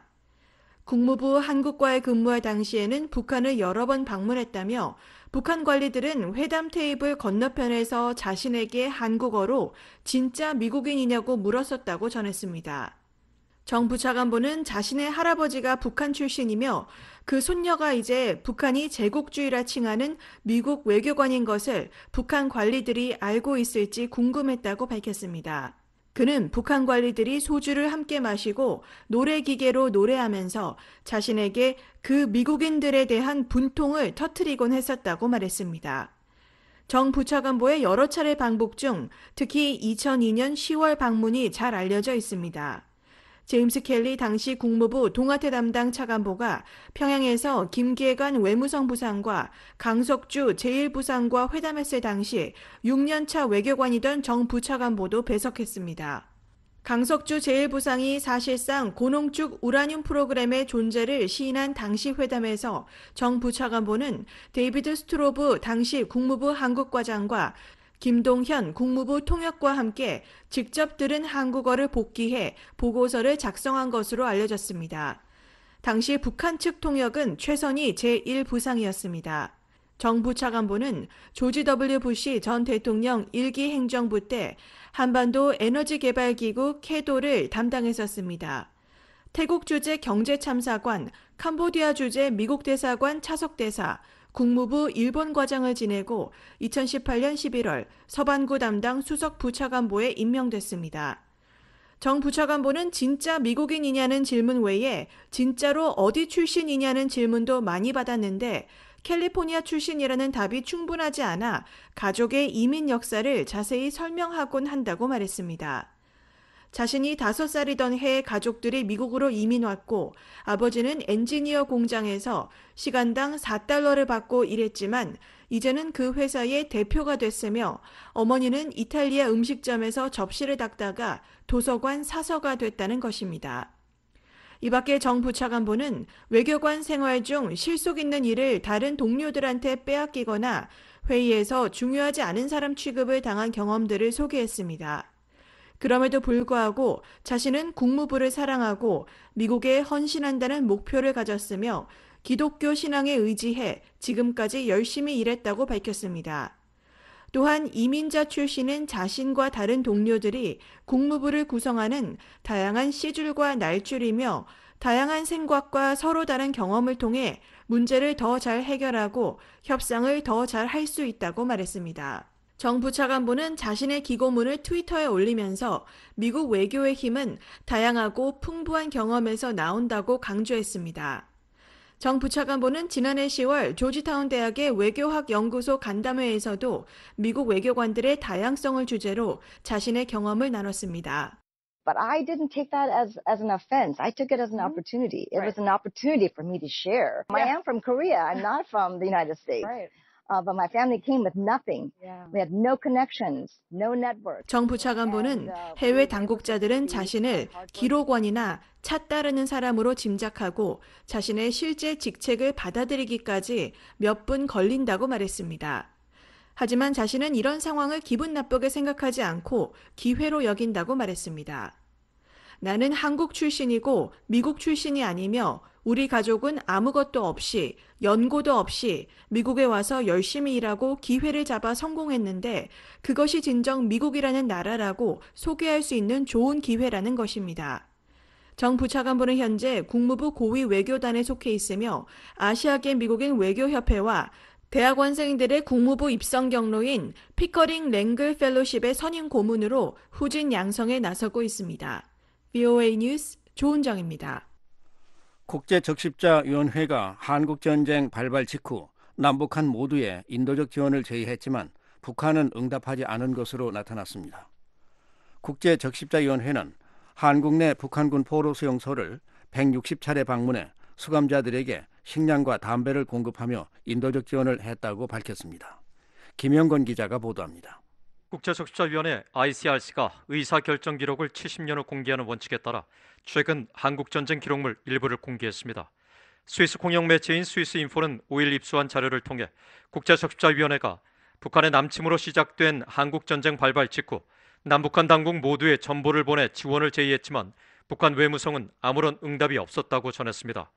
국무부 한국과에 근무할 당시에는 북한을 여러 번 방문했다며 북한 관리들은 회담 테이블 건너편에서 자신에게 한국어로 진짜 미국인이냐고 물었었다고 전했습니다. 정 부차관보는 자신의 할아버지가 북한 출신이며 그 손녀가 이제 북한이 제국주의라 칭하는 미국 외교관인 것을 북한 관리들이 알고 있을지 궁금했다고 밝혔습니다. 그는 북한 관리들이 소주를 함께 마시고 노래기계로 노래하면서 자신에게 그 미국인들에 대한 분통을 터뜨리곤 했었다고 말했습니다. 정 부차관보의 여러 차례 방북 중 특히 이천이 년 시월 방문이 잘 알려져 있습니다. 제임스 켈리 당시 국무부 동아태 담당 차관보가 평양에서 김계관 외무성 부상과 강석주 제일 부상과 회담했을 당시 육 년 차 외교관이던 정 부차관보도 배석했습니다. 강석주 제일 부상이 사실상 고농축 우라늄 프로그램의 존재를 시인한 당시 회담에서 정 부차관보는 데이비드 스트로브 당시 국무부 한국과장과 김동현 국무부 통역과 함께 직접 들은 한국어를 복기해 보고서를 작성한 것으로 알려졌습니다. 당시 북한 측 통역은 최선희 제일 부상이었습니다. 정 부차관보는 조지 더블유 부시 전 대통령 일 기 행정부 때 한반도 에너지개발기구 캐도를 담당했었습니다. 태국 주재 경제참사관, 캄보디아 주재 미국 대사관 차석대사, 국무부 일본 과장을 지내고 이천십팔 년 십일월 서반구 담당 수석 부차관보에 임명됐습니다. 정 부차관보는 진짜 미국인이냐는 질문 외에 진짜로 어디 출신이냐는 질문도 많이 받았는데 캘리포니아 출신이라는 답이 충분하지 않아 가족의 이민 역사를 자세히 설명하곤 한다고 말했습니다. 자신이 다섯 살이던 해에 가족들이 미국으로 이민 왔고 아버지는 엔지니어 공장에서 시간당 사 달러를 받고 일했지만 이제는 그 회사의 대표가 됐으며 어머니는 이탈리아 음식점에서 접시를 닦다가 도서관 사서가 됐다는 것입니다. 이 밖에 정 부차관보는 외교관 생활 중 실속 있는 일을 다른 동료들한테 빼앗기거나 회의에서 중요하지 않은 사람 취급을 당한 경험들을 소개했습니다. 그럼에도 불구하고 자신은 국무부를 사랑하고 미국에 헌신한다는 목표를 가졌으며 기독교 신앙에 의지해 지금까지 열심히 일했다고 밝혔습니다. 또한 이민자 출신인 자신과 다른 동료들이 국무부를 구성하는 다양한 씨줄과 날줄이며 다양한 생각과 서로 다른 경험을 통해 문제를 더 잘 해결하고 협상을 더 잘 할 수 있다고 말했습니다. 정 부차관보는 자신의 기고문을 트위터에 올리면서 미국 외교의 힘은 다양하고 풍부한 경험에서 나온다고 강조했습니다. 정 부차관보는 지난해 시월 조지타운 대학의 외교학 연구소 간담회에서도 미국 외교관들의 다양성을 주제로 자신의 경험을 나눴습니다. But I didn't take that as, as an offense. I took it as an opportunity. It Right. was an opportunity for me to share. I Yeah. am from Korea. I'm not from the United States. Right. Uh, but my family came with nothing. Yeah. We had no connections, no network. 정 부차관보는 해외 당국자들은 자신을 기록원이나 차 따르는 사람으로 짐작하고 자신의 실제 직책을 받아들이기까지 몇 분 걸린다고 말했습니다. 하지만 자신은 이런 상황을 기분 나쁘게 생각하지 않고 기회로 여긴다고 말했습니다. 나는 한국 출신이고 미국 출신이 아니며 우리 가족은 아무것도 없이 연고도 없이 미국에 와서 열심히 일하고 기회를 잡아 성공했는데 그것이 진정 미국이라는 나라라고 소개할 수 있는 좋은 기회라는 것입니다. 정 부차관보는 현재 국무부 고위 외교단에 속해 있으며 아시아계 미국인 외교협회와 대학원생들의 국무부 입성 경로인 피커링 랭글 펠로십의 선임 고문으로 후진 양성에 나서고 있습니다. 브이오에이 뉴스 조은정입니다. 국제적십자위원회가 한국전쟁 발발 직후 남북한 모두에 인도적 지원을 제의했지만 북한은 응답하지 않은 것으로 나타났습니다. 국제적십자위원회는 한국 내 북한군 포로 수용소를 백육십 차례 방문해 수감자들에게 식량과 담배를 공급하며 인도적 지원을 했다고 밝혔습니다. 김영건 기자가 보도합니다. 국제적십자위원회 아이씨알씨가 의사결정 기록을 칠십 년 후 공개하는 원칙에 따라 최근 한국전쟁 기록물 일부를 공개했습니다. 스위스 공영 매체인 스위스인포는 오 일 입수한 자료를 통해 국제적십자위원회가 북한의 남침으로 시작된 한국전쟁 발발 직후 남북한 당국 모두의 전보를 보내 지원을 제의했지만 북한 외무성은 아무런 응답이 없었다고 전했습니다.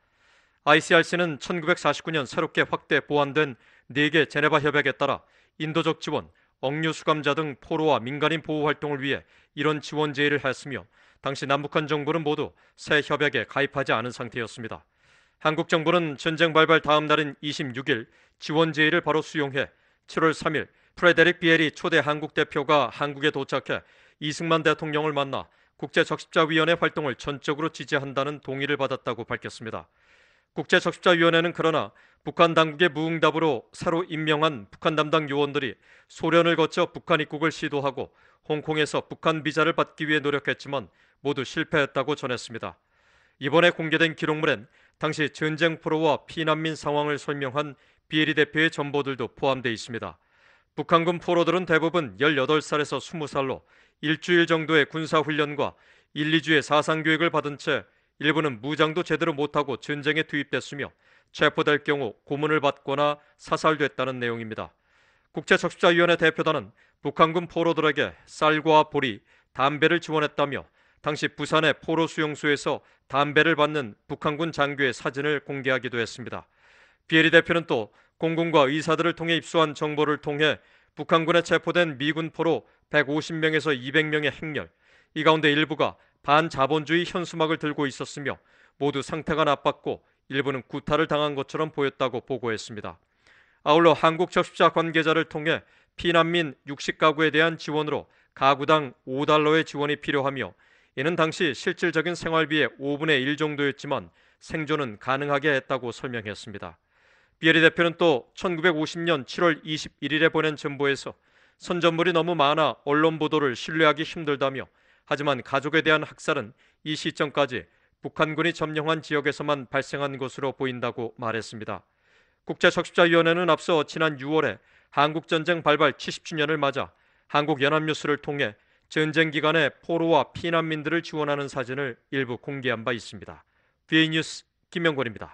아이씨알씨는 천구백사십구 년 새롭게 확대 보완된 네 개 제네바 협약에 따라 인도적 지원, 억류 수감자 등 포로와 민간인 보호 활동을 위해 이런 지원 제의를 했으며 당시 남북한 정부는 모두 새 협약에 가입하지 않은 상태였습니다. 한국 정부는 전쟁 발발 다음 날인 이십육 일 지원 제의를 바로 수용해 칠월 삼 일 프레데릭 비에리 초대 한국 대표가 한국에 도착해 이승만 대통령을 만나 국제적십자위원회 활동을 전적으로 지지한다는 동의를 받았다고 밝혔습니다. 국제적십자위원회는 그러나 북한 당국의 무응답으로 새로 임명한 북한 담당 요원들이 소련을 거쳐 북한 입국을 시도하고 홍콩에서 북한 비자를 받기 위해 노력했지만 모두 실패했다고 전했습니다. 이번에 공개된 기록물엔 당시 전쟁 포로와 피난민 상황을 설명한 비에리 대표의 전보들도 포함되어 있습니다. 북한군 포로들은 대부분 열여덟 살에서 스무 살로 일주일 정도의 군사훈련과 일, 이 주의 사상교육을 받은 채 일부는 무장도 제대로 못하고 전쟁에 투입됐으며 체포될 경우 고문을 받거나 사살됐다는 내용입니다. 국제적십자위원회 대표단은 북한군 포로들에게 쌀과 보리, 담배를 지원했다며 당시 부산의 포로 수용소에서 담배를 받는 북한군 장교의 사진을 공개하기도 했습니다. 비에리 대표는 또 공군과 의사들을 통해 입수한 정보를 통해 북한군에 체포된 미군 포로 백오십 명에서 이백 명의 행렬, 이 가운데 일부가 반자본주의 현수막을 들고 있었으며 모두 상태가 나빴고 일부는 구타를 당한 것처럼 보였다고 보고했습니다. 아울러 한국적십자 관계자를 통해 피난민 육십 가구에 대한 지원으로 가구당 오 달러의 지원이 필요하며 이는 당시 실질적인 생활비의 오분의 일 정도였지만 생존은 가능하게 했다고 설명했습니다. 비에리 대표는 또 천구백오십년 칠월 이십일일에 보낸 전보에서 선전물이 너무 많아 언론 보도를 신뢰하기 힘들다며 하지만 가족에 대한 학살은 이 시점까지 북한군이 점령한 지역에서만 발생한 것으로 보인다고 말했습니다. 국제적십자위원회는 앞서 지난 유월에 한국전쟁 발발 칠십 주년을 맞아 한국연합뉴스를 통해 전쟁 기간에 포로와 피난민들을 지원하는 사진을 일부 공개한 바 있습니다. 비에이 뉴스 김명권입니다.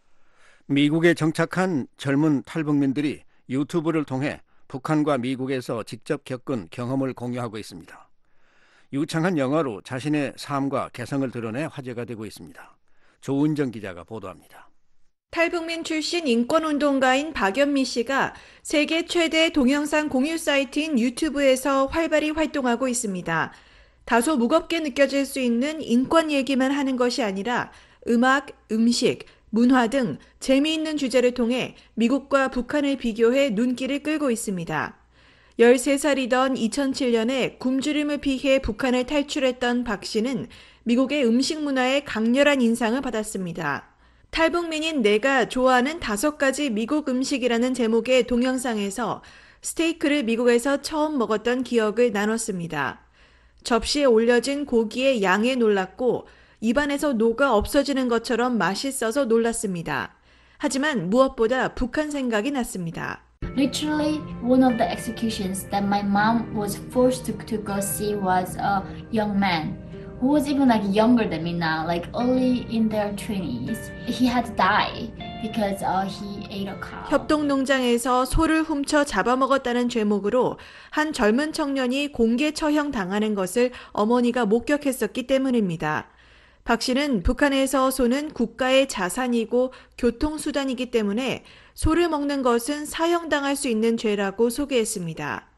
미국에 정착한 젊은 탈북민들이 유튜브를 통해 북한과 미국에서 직접 겪은 경험을 공유하고 있습니다. 유창한 영어로 자신의 삶과 개성을 드러내 화제가 되고 있습니다. 조은정 기자가 보도합니다. 탈북민 출신 인권운동가인 박연미 씨가 세계 최대 동영상 공유 사이트인 유튜브에서 활발히 활동하고 있습니다. 다소 무겁게 느껴질 수 있는 인권 얘기만 하는 것이 아니라 음악, 음식, 문화 등 재미있는 주제를 통해 미국과 북한을 비교해 눈길을 끌고 있습니다. 열세 살이던 이천칠년에 굶주림을 피해 북한을 탈출했던 박 씨는 미국의 음식 문화에 강렬한 인상을 받았습니다. 탈북민인 내가 좋아하는 다섯 가지 미국 음식이라는 제목의 동영상에서 스테이크를 미국에서 처음 먹었던 기억을 나눴습니다. 접시에 올려진 고기의 양에 놀랐고 입안에서 녹아 없어지는 것처럼 맛있어서 놀랐습니다. 하지만 무엇보다 북한 생각이 났습니다. Literally, one of the executions that my mom was forced to, to go see was a young man who was even like younger than me now, like only in their twenties. He had to die because uh, he ate a cow. 협동농장에서 소를 훔쳐 잡아먹었다는 죄목으로 한 젊은 청년이 공개 처형 당하는 것을 어머니가 목격했었기 때문입니다. 박 씨는 북한에서 소는 국가의 자산이고 교통수단이기 때문에 소를 먹는 것은 사형당할 수 있는 죄라고 소개했습니다.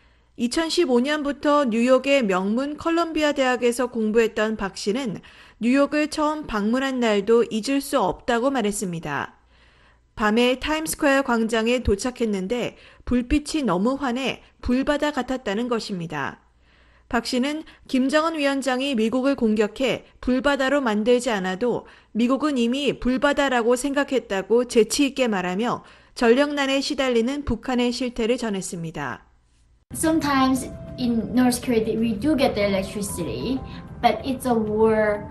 이천십오년부터 뉴욕의 명문 컬럼비아 대학에서 공부했던 박 씨는 뉴욕을 처음 방문한 날도 잊을 수 없다고 말했습니다. 밤에 타임스퀘어 광장에 도착했는데 불빛이 너무 환해 불바다 같았다는 것입니다. 박 씨는 김정은 위원장이 미국을 공격해 불바다로 만들지 않아도 미국은 이미 불바다라고 생각했다고 재치 있게 말하며 전력난에 시달리는 북한의 실태를 전했습니다. Sometimes in North Korea we do get the electricity, but it's a war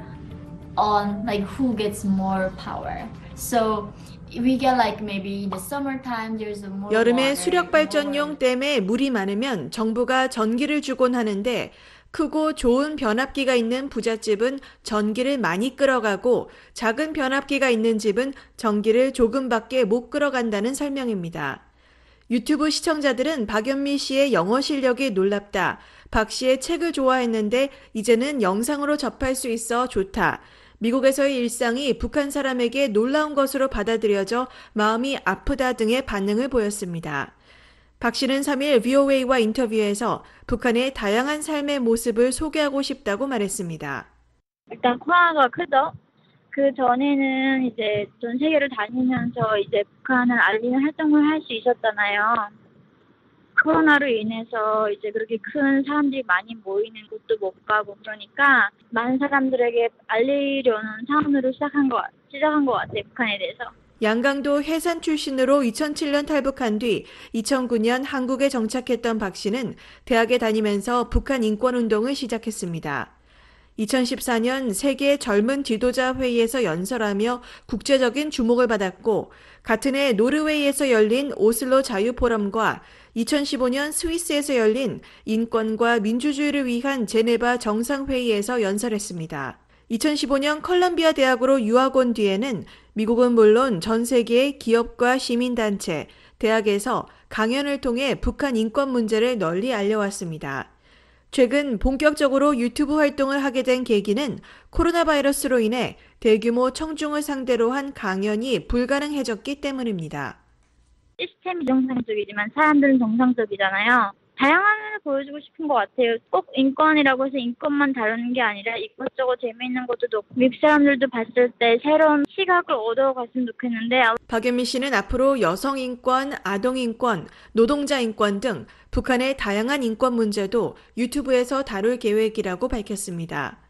on like who gets more power. So we get like maybe in the summertime there's more 여름에 water, 수력 발전용 댐에 물이 많으면 정부가 전기를 주곤 하는데 크고 좋은 변압기가 있는 부잣집은 전기를 많이 끌어가고 작은 변압기가 있는 집은 전기를 조금밖에 못 끌어간다는 설명입니다. 유튜브 시청자들은 박연미 씨의 영어 실력이 놀랍다. 박 씨의 책을 좋아했는데 이제는 영상으로 접할 수 있어 좋다. 미국에서의 일상이 북한 사람에게 놀라운 것으로 받아들여져 마음이 아프다 등의 반응을 보였습니다. 박 씨는 삼일 브이오에이와 인터뷰에서 북한의 다양한 삶의 모습을 소개하고 싶다고 말했습니다. 일단 코로나가 크죠. 그 전에는 이제 전 세계를 다니면서 이제 북한을 알리는 활동을 할 수 있었잖아요. 코로나로 인해서 이제 그렇게 큰 사람들이 많이 모이는 곳도 못 가고 그러니까 많은 사람들에게 알리려는 차원으로 시작한 것, 시작한 것 같아요. 북한에 대해서. 양강도 해산 출신으로 이천칠년 탈북한 뒤 이천구년 한국에 정착했던 박 씨는 대학에 다니면서 북한 인권운동을 시작했습니다. 이천십사년 세계 젊은 지도자 회의에서 연설하며 국제적인 주목을 받았고 같은 해 노르웨이에서 열린 오슬로 자유포럼과 이천십오년 스위스에서 열린 인권과 민주주의를 위한 제네바 정상회의에서 연설했습니다. 이천십오년 컬럼비아 대학으로 유학 온 뒤에는 미국은 물론 전 세계의 기업과 시민단체, 대학에서 강연을 통해 북한 인권 문제를 널리 알려왔습니다. 최근 본격적으로 유튜브 활동을 하게 된 계기는 코로나 바이러스로 인해 대규모 청중을 상대로 한 강연이 불가능해졌기 때문입니다. 시스템이 정상적이지만 사람들은 정상적이잖아요. 다양함을 보여주고 싶은 것 같아요. 꼭 인권이라고 해서 인권만 다루는 게 아니라 이것저것 재미있는 것도 넣고 미국 사람들도 봤을 때 새로운 시각을 얻어갔으면 좋겠는데. 박연미 씨는 앞으로 여성 인권, 아동 인권, 노동자 인권 등 북한의 다양한 인권 문제도 유튜브에서 다룰 계획이라고 밝혔습니다.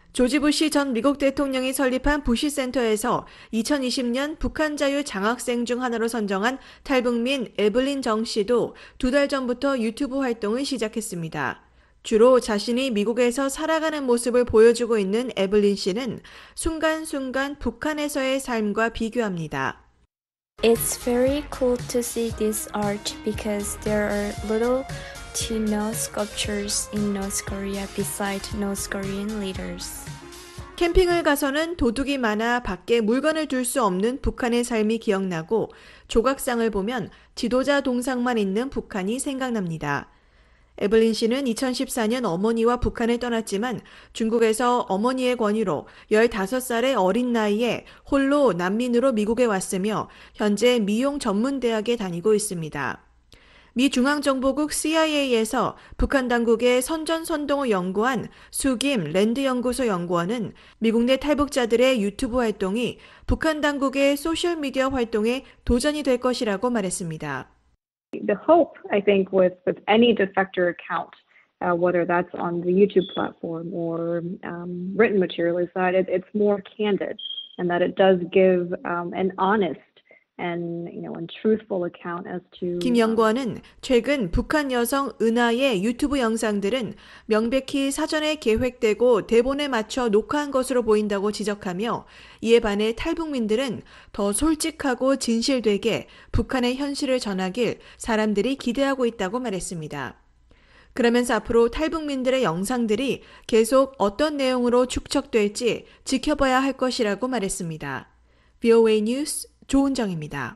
조지 부시 전 미국 대통령이 설립한 부시 센터에서 이천이십 년 북한 자유 장학생 중 하나로 선정한 탈북민 에블린 정 씨도 두 달 전부터 유튜브 활동을 시작했습니다. 주로 자신이 미국에서 살아가는 모습을 보여주고 있는 에블린 씨는 순간순간 북한에서의 삶과 비교합니다. It's very cool to see this art because there are little to no sculptures in North Korea beside North Korean leaders. 캠핑을 가서는 도둑이 많아 밖에 물건을 둘 수 없는 북한의 삶이 기억나고 조각상을 보면 지도자 동상만 있는 북한이 생각납니다. 에블린 씨는 이천십사 년 어머니와 북한을 떠났지만 중국에서 어머니의 권유로 열다섯 살의 어린 나이에 홀로 난민으로 미국에 왔으며 현재 미용 전문대학에 다니고 있습니다. 미 중앙정보국 씨아이에이에서 북한 당국의 선전선동을 연구한 수김 랜드연구소 연구원은 미국 내 탈북자들의 유튜브 활동이 북한 당국의 소셜미디어 활동에 도전이 될 것이라고 말했습니다. The hope, I think, with, with any defector account, uh, whether that's on the YouTube platform or um, written material, is that it, it's more candid and that it does give um, an honest and, you know, and truthful account as to. 김 연구원은 최근 북한 여성 은하의 유튜브 영상들은 명백히 사전에 계획되고 대본에 맞춰 녹화한 것으로 보인다고 지적하며 이에 반해 탈북민들은 더 솔직하고 진실되게 북한의 현실을 전하길 사람들이 기대하고 있다고 말했습니다. 그러면서 앞으로 탈북민들의 영상들이 계속 어떤 내용으로 축적될지 지켜봐야 할 것이라고 말했습니다. 브이오에이 뉴스 조은정입니다.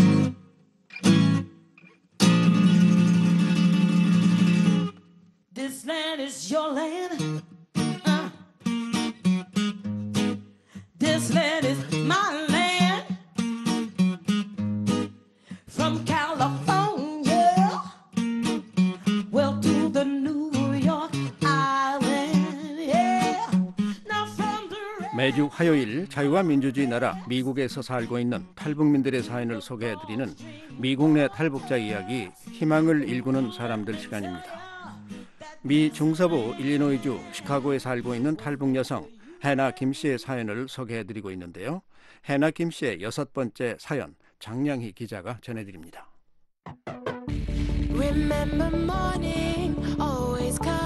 This land is your land. Uh. This land is my land. From California, well to the New York Island. Yeah. Now from the 매주 화요일 자유와 민주주의 나라 미국에서 살고 있는 탈북민들의 사연을 소개해드리는 미국 내 탈북자 이야기, 희망을 일구는 사람들 시간입니다. 미 중서부 일리노이주 시카고에 살고 있는 탈북 여성 해나 김 씨의 사연을 소개해드리고 있는데요. 해나 김 씨의 여섯 번째 사연, 장량희 기자가 전해드립니다. Remember morning always comes.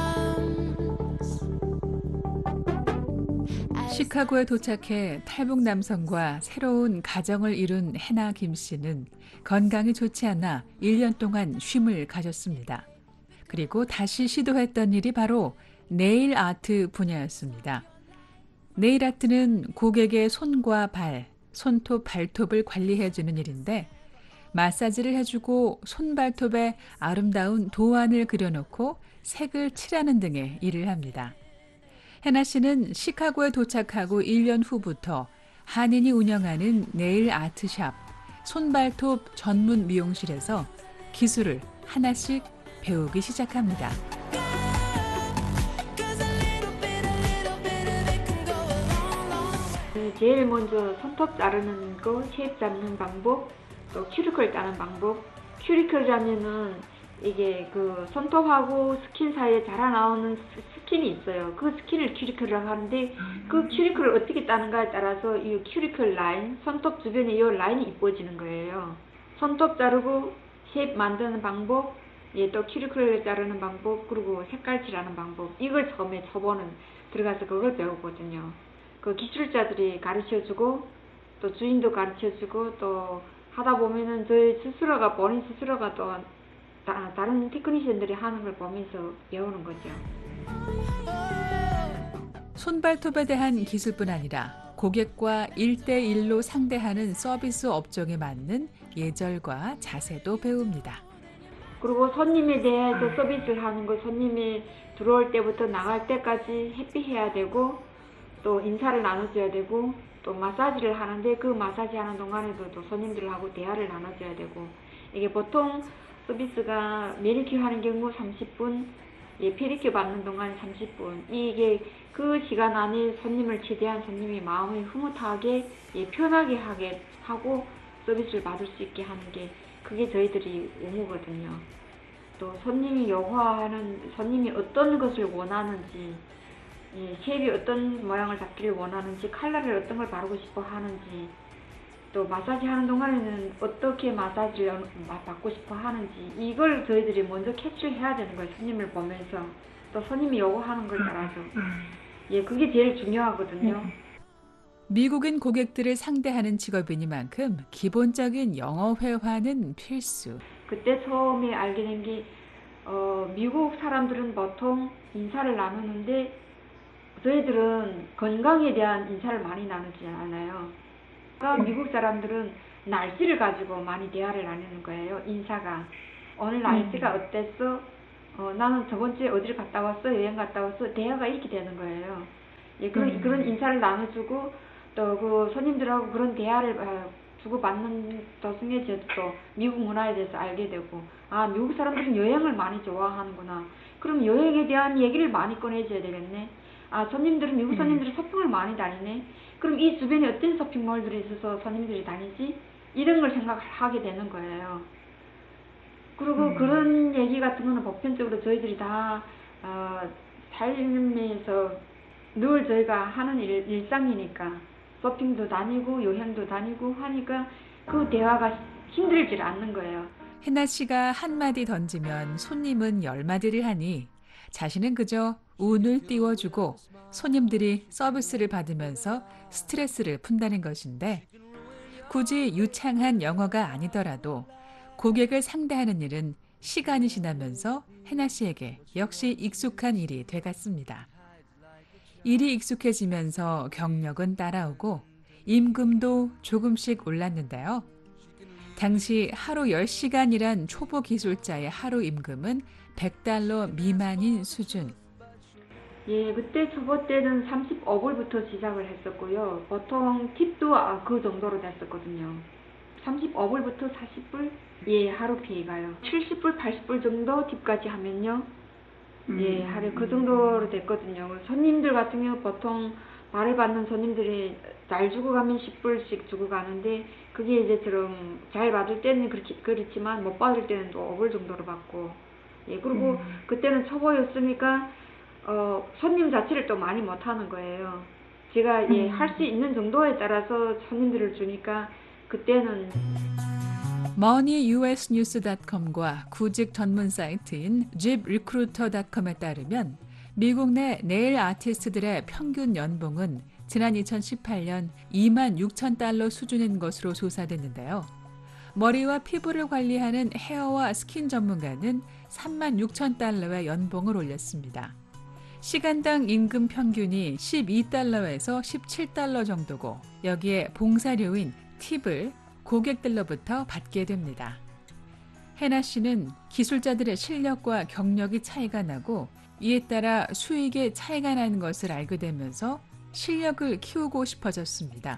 시카고에 도착해 탈북 남성과 새로운 가정을 이룬 해나 김 씨는 건강이 좋지 않아 일 년 동안 쉼을 가졌습니다. 그리고 다시 시도했던 일이 바로 네일 아트 분야였습니다. 네일 아트는 고객의 손과 발, 손톱, 발톱을 관리해주는 일인데 마사지를 해주고 손발톱에 아름다운 도안을 그려놓고 색을 칠하는 등의 일을 합니다. 해나 씨는 시카고에 도착하고 일 년 후부터 한인이 운영하는 네일 아트샵, 손발톱 전문 미용실에서 기술을 하나씩 배우기 시작합니다. 제일 먼저 손톱 자르는 거, 쉐입 잡는 방법, 또 큐리클 따는 방법. 큐리클 자면은 이게 그 손톱하고 스킨 사이에 자라나오는 스킨이 있어요. 그 스킨을 큐리클이라고 하는데 그 큐리클을 어떻게 따는가에 따라서 이 큐리클 라인, 손톱 주변에 이 라인이 이뻐지는 거예요. 손톱 자르고 쉐입 만드는 방법, 예, 또 큐리클을 자르는 방법, 그리고 색깔 칠하는 방법. 이걸 처음에 초보는 들어가서 그걸 배우거든요. 그 기술자들이 가르쳐주고 또 주인도 가르쳐주고 또 하다 보면은 저희 스스로가 본인 스스로가 또 다, 다른 테크니션들이 하는 걸 보면서 배우는 거죠. 손발톱에 대한 기술뿐 아니라 고객과 일대일로 상대하는 서비스 업종에 맞는 예절과 자세도 배웁니다. 그리고 손님에 대해서 서비스를 하는 거, 손님이 들어올 때부터 나갈 때까지 해피해야 되고 또 인사를 나눠줘야 되고 또 마사지를 하는데 그 마사지 하는 동안에도 또 손님들하고 대화를 나눠줘야 되고 이게 보통 서비스가 매니큐어 하는 경우 삼십 분, 예, 페디큐어 받는 동안 삼십 분. 이게 그 시간 안에 손님을 최대한 손님이 마음이 흐뭇하게 예, 편하게 하게 하고 서비스를 받을 수 있게 하는 게 그게 저희들이 의무거든요. 또 손님이 요구하는 손님이 어떤 것을 원하는지 예, 쉐입이 어떤 모양을 잡기를 원하는지, 컬러를 어떤 걸 바르고 싶어 하는지, 또 마사지 하는 동안에는 어떻게 마사지를 받고 싶어 하는지, 이걸 저희들이 먼저 캐치를 해야 되는 거예요. 손님을 보면서. 또 손님이 요구하는 걸 따라서. 예, 그게 제일 중요하거든요. 미국인 고객들을 상대하는 직업이니만큼 기본적인 영어 회화는 필수. 그때 처음에 알게 된 게 어, 미국 사람들은 보통 인사를 나누는데 저희들은 건강에 대한 인사를 많이 나누지 않아요. 그러니까 미국 사람들은 날씨를 가지고 많이 대화를 나누는 거예요. 인사가. 오늘 날씨가 어땠어? 어, 나는 저번 주에 어디를 갔다 왔어? 여행 갔다 왔어? 대화가 이렇게 되는 거예요. 예, 그런, 음. 그런 인사를 나눠주고 또 그 손님들하고 그런 대화를 어, 주고받는 도중에 저도 또 미국 문화에 대해서 알게 되고, 아, 미국 사람들은 여행을 많이 좋아하는구나. 그럼 여행에 대한 얘기를 많이 꺼내줘야 되겠네. 아, 손님들은, 미국 손님들은 쇼핑을 많이 다니네. 그럼 이 주변에 어떤 쇼핑몰들이 있어서 손님들이 다니지? 이런 걸 생각하게 되는 거예요. 그리고 음. 그런 얘기 같은 거는 보편적으로 저희들이 다 어, 삶에서 늘 저희가 하는 일, 일상이니까 쇼핑도 다니고 여행도 다니고 하니까 그 대화가 힘들질 않는 거예요. 해나 씨가 한마디 던지면 손님은 열 마디를 하니 자신은 그저 운을 띄워주고 손님들이 서비스를 받으면서 스트레스를 푼다는 것인데, 굳이 유창한 영어가 아니더라도 고객을 상대하는 일은 시간이 지나면서 해나 씨에게 역시 익숙한 일이 돼갔습니다. 일이 익숙해지면서 경력은 따라오고 임금도 조금씩 올랐는데요. 당시 하루 열 시간이란 초보 기술자의 하루 임금은 백 달러 미만인 수준. 예, 그때 초보 때는 삼십오 불부터 시작을 했었고요. 보통 팁도 그 정도로 됐었거든요. 삼십오 불부터 사십 불? 예, 하루 피해가요. 칠십 불, 팔십 불 정도 팁까지 하면요. 예, 하루 그 정도로 됐거든요. 손님들 같은 경우 보통 말을 받는 손님들이 잘 주고 가면 십 불씩 주고 가는데, 그게 이제 좀 잘 받을 때는 그렇지, 그렇지만 못 받을 때는 또 오 불 정도로 받고. 예, 그리고 음. 그때는 초보였으니까 어, 손님 자체를 또 많이 못 하는 거예요. 제가 예, 할 수 있는 정도에 따라서 손님들을 주니까 그때는. 머니 유에스 뉴스 닷컴과 구직 전문 사이트인 집 리크루터 닷컴에 따르면 미국 내 네일 아티스트들의 평균 연봉은 지난 이천십팔 년 이만 육천 달러 수준인 것으로 조사됐는데요. 머리와 피부를 관리하는 헤어와 스킨 전문가는 삼만 육천 달러의 연봉을 올렸습니다. 시간당 임금 평균이 십이 달러에서 십칠 달러 정도고, 여기에 봉사료인 팁을 고객들로부터 받게 됩니다. 해나 씨는 기술자들의 실력과 경력이 차이가 나고 이에 따라 수익에 차이가 나는 것을 알게 되면서 실력을 키우고 싶어졌습니다.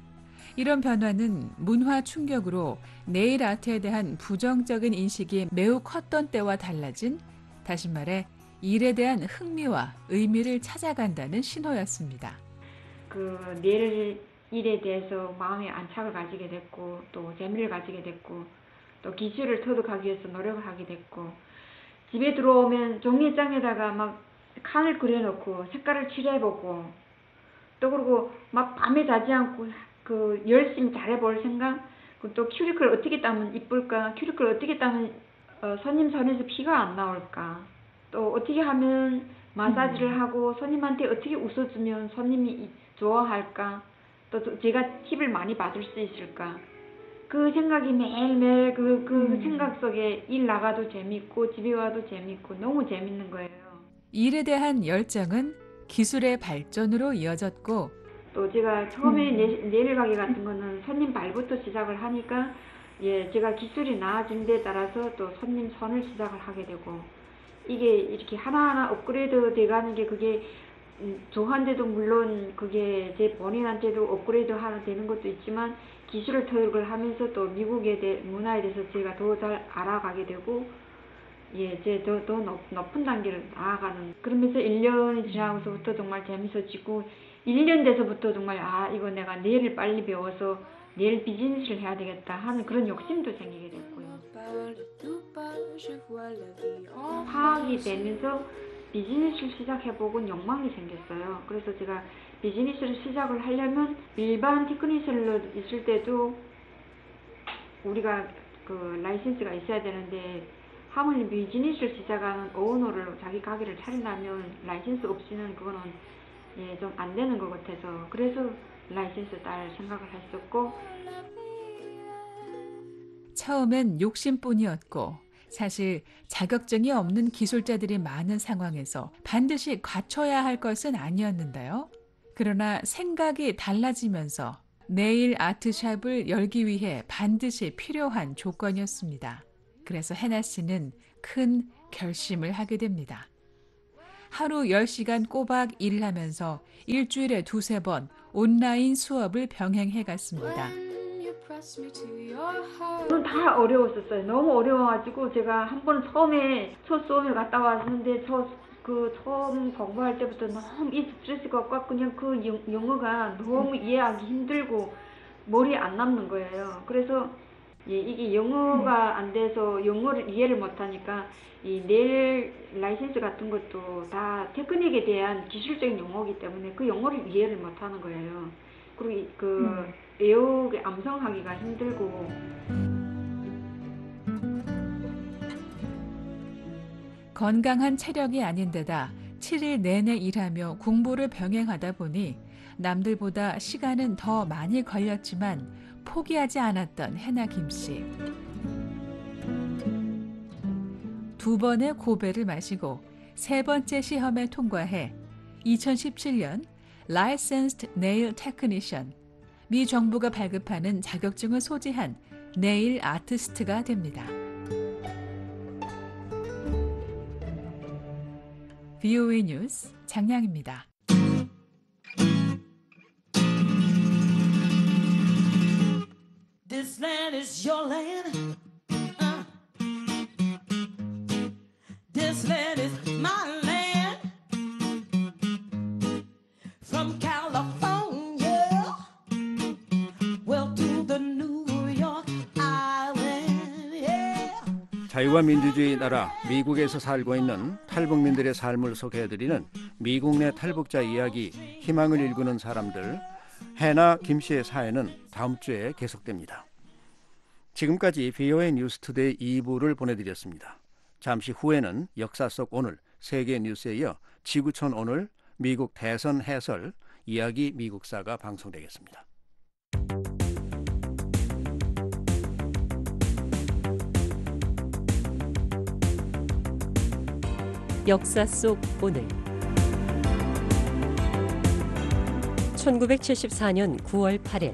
이런 변화는 문화 충격으로 네일 아트에 대한 부정적인 인식이 매우 컸던 때와 달라진, 다시 말해 일에 대한 흥미와 의미를 찾아간다는 신호였습니다. 그 네일 일에 대해서 마음의 안착을 가지게 됐고, 또 재미를 가지게 됐고, 또 기술을 터득하기 위해서 노력을 하게 됐고, 집에 들어오면 종이장에다가 막 칸을 그려놓고 색깔을 칠해보고, 또 그리고 막 밤에 자지 않고 그 열심히 잘해볼 생각, 또 큐리클 어떻게 따면 이쁠까, 큐리클 어떻게 따면 어, 손님 손에서 피가 안 나올까, 또 어떻게 하면 마사지를 하고 손님한테 어떻게 웃어주면 손님이 좋아할까, 또 제가 팁을 많이 받을 수 있을까, 그 생각이 매일매일 그, 그 음. 생각 속에 일 나가도 재밌고 집에 와도 재밌고 너무 재밌는 거예요. 일에 대한 열정은 기술의 발전으로 이어졌고, 또 제가 처음에 음. 네일 가게 같은 거는 손님 발부터 시작을 하니까 예, 제가 기술이 나아진 데 따라서 또 손님 손을 시작을 하게 되고, 이게 이렇게 하나하나 업그레이드 돼가는 게 그게 저한테도 물론 그게 제 본인한테도 업그레이드 하나 되는 것도 있지만, 기술을 터득을 하면서 또 미국의 대, 문화에 대해서 제가 더 잘 알아가게 되고, 예, 제 더, 더 높, 높은 단계를 나아가는. 그러면서 일 년이 지나고서부터 정말 재밌어지고, 일 년 돼서부터 정말 아, 이거 내가 네일을 빨리 배워서 네일 비즈니스를 해야 되겠다 하는 그런 욕심도 생기게 됐고요. 파악이 되면서 비즈니스를 시작해보고 욕망이 생겼어요. 그래서 제가 비즈니스를 시작을 하려면 일반 테크니션으로 있을 때도 우리가 그 라이센스가 있어야 되는데 하물며 비즈니스를 시작하는 오너를 자기 가게를 차리려면 라이센스 없이는 그거는 예, 좀 안 되는 것 같아서 그래서 라이센스 딸 생각을 했었고 처음엔 욕심뿐이었고 사실 자격증이 없는 기술자들이 많은 상황에서 반드시 갖춰야 할 것은 아니었는데요. 그러나 생각이 달라지면서 네일 아트샵을 열기 위해 반드시 필요한 조건이었습니다. 그래서 해나 씨는 큰 결심을 하게 됩니다. 하루 열 시간 꼬박 일을 하면서 일주일에 두세 번 온라인 수업을 병행해 갔습니다. 그건 다 어려웠었어요. 너무 어려워가지고 제가 한 번 처음에 첫 수업에 갔다 왔는데 저 그 처음 공부할 때부터 너무 이 스트레스가 꽉 그냥 그 영, 영어가 너무 이해하기 힘들고 머리에 안 남는 거예요. 그래서 예, 이게 영어가 안 돼서 영어를 이해를 못하니까 이 네일 라이센스 같은 것도 다 테크닉에 대한 기술적인 용어이기 때문에 그 영어를 이해를 못하는 거예요. 그리고 그 음. 외우기 암송하기가 힘들고. 건강한 체력이 아닌데다 칠 일 내내 일하며 공부를 병행하다 보니 남들보다 시간은 더 많이 걸렸지만 포기하지 않았던 해나 김 씨. 두 번의 고배를 마시고 세 번째 시험에 통과해 이천십칠 년 Licensed Nail Technician, 미 정부가 발급하는 자격증을 소지한 네일 아티스트가 됩니다. 브이오에이 뉴스 장량입니다. This land is your land. Uh. This land is my land. From California, well to the New York Island. Yeah. 자유와 민주주의 나라 미국에서 살고 있는 탈북민들의 삶을 소개해드리는 미국 내 탈북자 이야기, 희망을 일구는 사람들, 해나 김 씨의 사연은 다음 주에 계속됩니다. 지금까지 브이오에이 뉴스투데이 이 부를 보내드렸습니다. 잠시 후에는 역사 속 오늘, 세계 뉴스에 이어 지구촌 오늘, 미국 대선 해설, 이야기 미국사가 방송되겠습니다. 역사 속 오늘 천구백칠십사 년 구월 팔일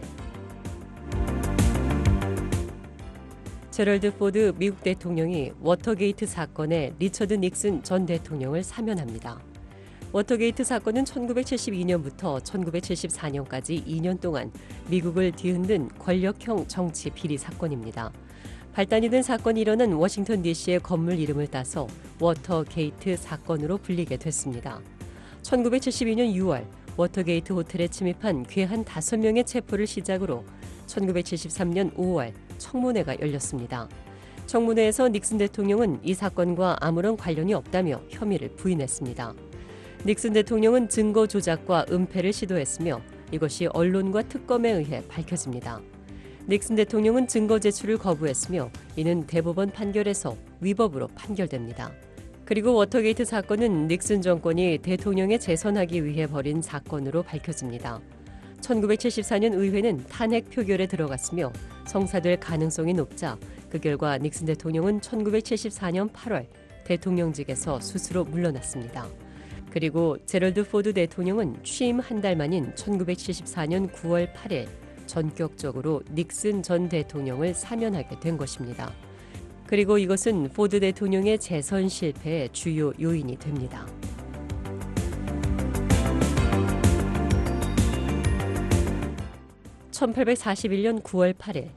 제럴드 포드 미국 대통령이 워터게이트 사건에 리처드 닉슨 전 대통령을 사면합니다. 워터게이트 사건은 천구백칠십이 년부터 천구백칠십사 년까지 이 년 동안 미국을 뒤흔든 권력형 정치 비리 사건입니다. 발단이 된 사건이 일어난 워싱턴 디씨의 건물 이름을 따서 워터게이트 사건으로 불리게 됐습니다. 천구백칠십이 년 유월 워터게이트 호텔에 침입한 괴한 다섯 명의 체포를 시작으로 천구백칠십삼 년 오월 청문회가 열렸습니다. 청문회에서 닉슨 대통령은 이 사건과 아무런 관련이 없다며 혐의를 부인했습니다. 닉슨 대통령은 증거 조작과 은폐를 시도했으며 이것이 언론과 특검에 의해 밝혀집니다. 닉슨 대통령은 증거 제출을 거부했으며 이는 대법원 판결에서 위법으로 판결됩니다. 그리고 워터게이트 사건은 닉슨 정권이 대통령에 재선하기 위해 벌인 사건으로 밝혀집니다. 천구백칠십사 년 의회는 탄핵 표결에 들어갔으며 성사될 가능성이 높자 그 결과 닉슨 대통령은 천구백칠십사 년 팔월 대통령직에서 스스로 물러났습니다. 그리고 제럴드 포드 대통령은 취임 한 달 만인 천구백칠십사 년 구월 팔일 전격적으로 닉슨 전 대통령을 사면하게 된 것입니다. 그리고 이것은 포드 대통령의 재선 실패의 주요 요인이 됩니다. 천팔백사십일 년 구월 팔일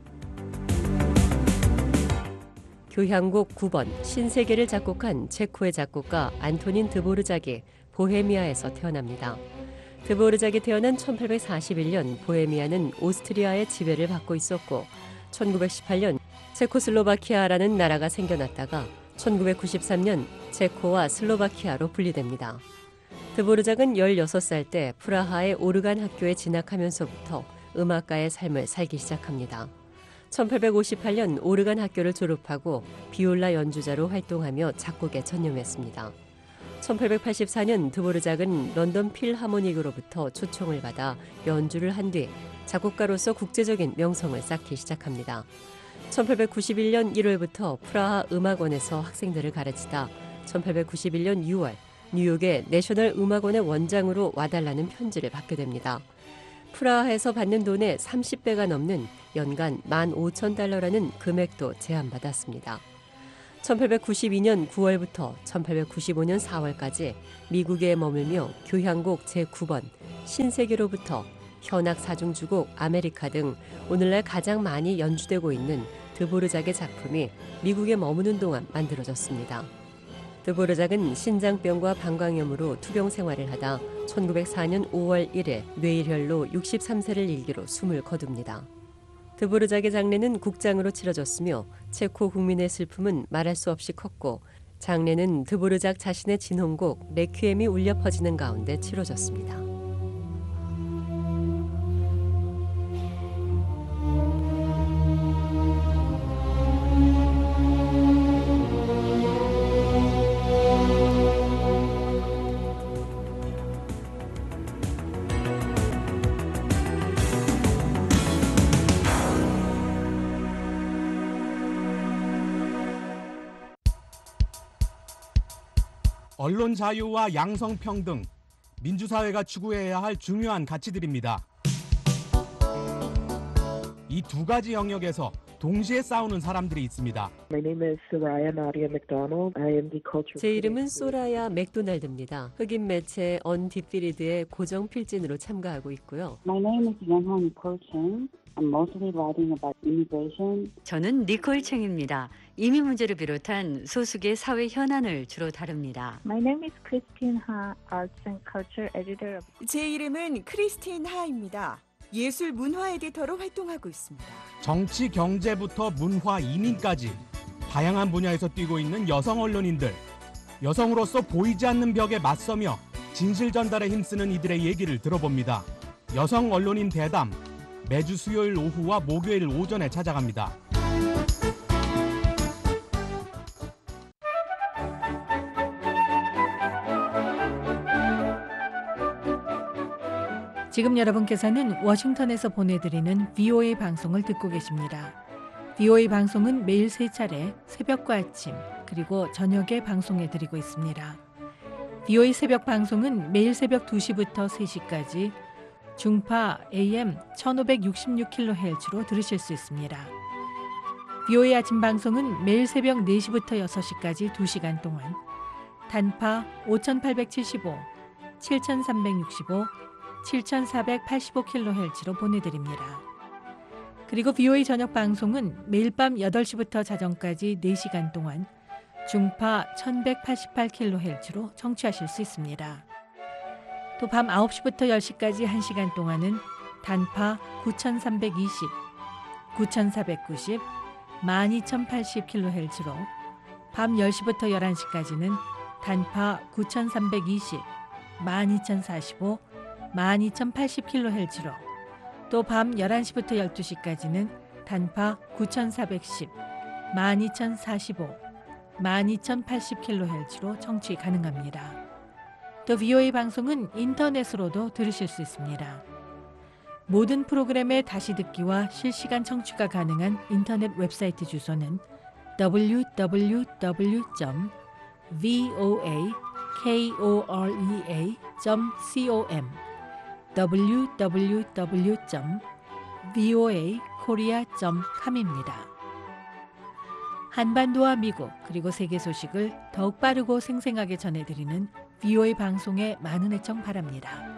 교향곡 구 번 신세계를 작곡한 체코의 작곡가 안토닌 드보르작이 보헤미아에서 태어납니다. 드보르작이 태어난 천팔백사십일 년 보헤미아는 오스트리아의 지배를 받고 있었고 천구백십팔 년 체코슬로바키아라는 나라가 생겨났다가 천구백구십삼 년 체코와 슬로바키아로 분리됩니다. 드보르작은 열여섯 살 때 프라하의 오르간 학교에 진학하면서부터 음악가의 삶을 살기 시작합니다. 천팔백오십팔 년 오르간 학교를 졸업하고 비올라 연주자로 활동하며 작곡에 전념했습니다. 천팔백팔십사 년 드보르작은 런던 필하모닉으로부터 초청을 받아 연주를 한 뒤 작곡가로서 국제적인 명성을 쌓기 시작합니다. 천팔백구십일 년 일월부터 프라하 음악원에서 학생들을 가르치다 천팔백구십일 년 유월 뉴욕의 내셔널 음악원의 원장으로 와달라는 편지를 받게 됩니다. 프라하에서 받는 돈의 삼십 배가 넘는 연간 만 오천 달러라는 금액도 제한받았습니다. 천팔백구십이 년 구월부터 천팔백구십오 년 사월까지 미국에 머물며 교향곡 제구 번, 신세계로부터 현악 사중주곡 아메리카 등 오늘날 가장 많이 연주되고 있는 드보르작의 작품이 미국에 머무는 동안 만들어졌습니다. 드보르작은 신장병과 방광염으로 투병 생활을 하다 천구백사 년 오월 일일 뇌일혈로 육십삼 세를 일기로 숨을 거둡니다. 드보르작의 장례는 국장으로 치러졌으며 체코 국민의 슬픔은 말할 수 없이 컸고 장례는 드보르작 자신의 진홍곡 레퀴엠이 울려 퍼지는 가운데 치러졌습니다. 언론 자유와 양성평등, 민주사회가 추구해야 할 중요한 가치들입니다. 이 두 가지 영역에서 동시에 싸우는 사람들이 있습니다. 제 이름은 소라야 맥도날드입니다. 흑인 매체 언디피리드의 고정 필진으로 참가하고 있고요. My name is Yeonhwa Nicole Chang. I'm mostly writing about immigration. 저는 니콜 챙입니다. 이민 문제를 비롯한 소수의 사회 현안을 주로 다룹니다. My name is Christine Ha, Arts and Culture Editor of. 제 이름은 크리스틴 하입니다. 예술 문화 에디터로 활동하고 있습니다. 정치, 경제부터 문화, 이민까지 다양한 분야에서 뛰고 있는 여성 언론인들. 여성으로서 보이지 않는 벽에 맞서며 진실 전달에 힘쓰는 이들의 얘기를 들어봅니다. 여성 언론인 대담, 매주 수요일 오후와 목요일 오전에 찾아갑니다. 지금 여러분께서는 워싱턴에서 보내드리는 브이오에이 방송을 듣고 계십니다. 브이오에이 방송은 매일 세 차례 새벽과 아침 그리고 저녁에 방송해드리고 있습니다. 브이오에이 새벽 방송은 매일 새벽 두 시부터 세 시까지 중파 에이엠 천오백육십육 킬로헤르츠로 들으실 수 있습니다. 브이오에이 아침 방송은 매일 새벽 네 시부터 여섯 시까지 두 시간 동안 단파 오천팔백칠십오, 칠천삼백육십오, 칠천사백팔십오 킬로헤르츠로 보내드립니다. 그리고 브이오에이 저녁 방송은 매일 밤 여덟 시부터 자정까지 네 시간 동안 중파 천백팔십팔 킬로헤르츠로 청취하실 수 있습니다. 또 밤 아홉 시부터 열 시까지 한 시간 동안은 단파 구천삼백이십, 구천사백구십, 만 이천팔십 킬로헤르츠로 밤 열 시부터 열한 시까지는 단파 구천삼백이십, 만 이천사십오, 만 이천팔십 킬로헤르츠로 또 밤 열한 시부터 열두 시까지는 단파 구천사백십, 만 이천사십오, 만 이천팔십 킬로헤르츠로 청취 가능합니다. 또 브이오에이 방송은 인터넷으로도 들으실 수 있습니다. 모든 프로그램의 다시 듣기와 실시간 청취가 가능한 인터넷 웹사이트 주소는 더블유 더블유 더블유 점 브이오에이 코리아 점 컴 더블유 더블유 더블유 점 브이오에이 코리아 점 컴입니다. 한반도와 미국 그리고 세계 소식을 더욱 빠르고 생생하게 전해드리는 브이오에이 방송에 많은 애청 바랍니다.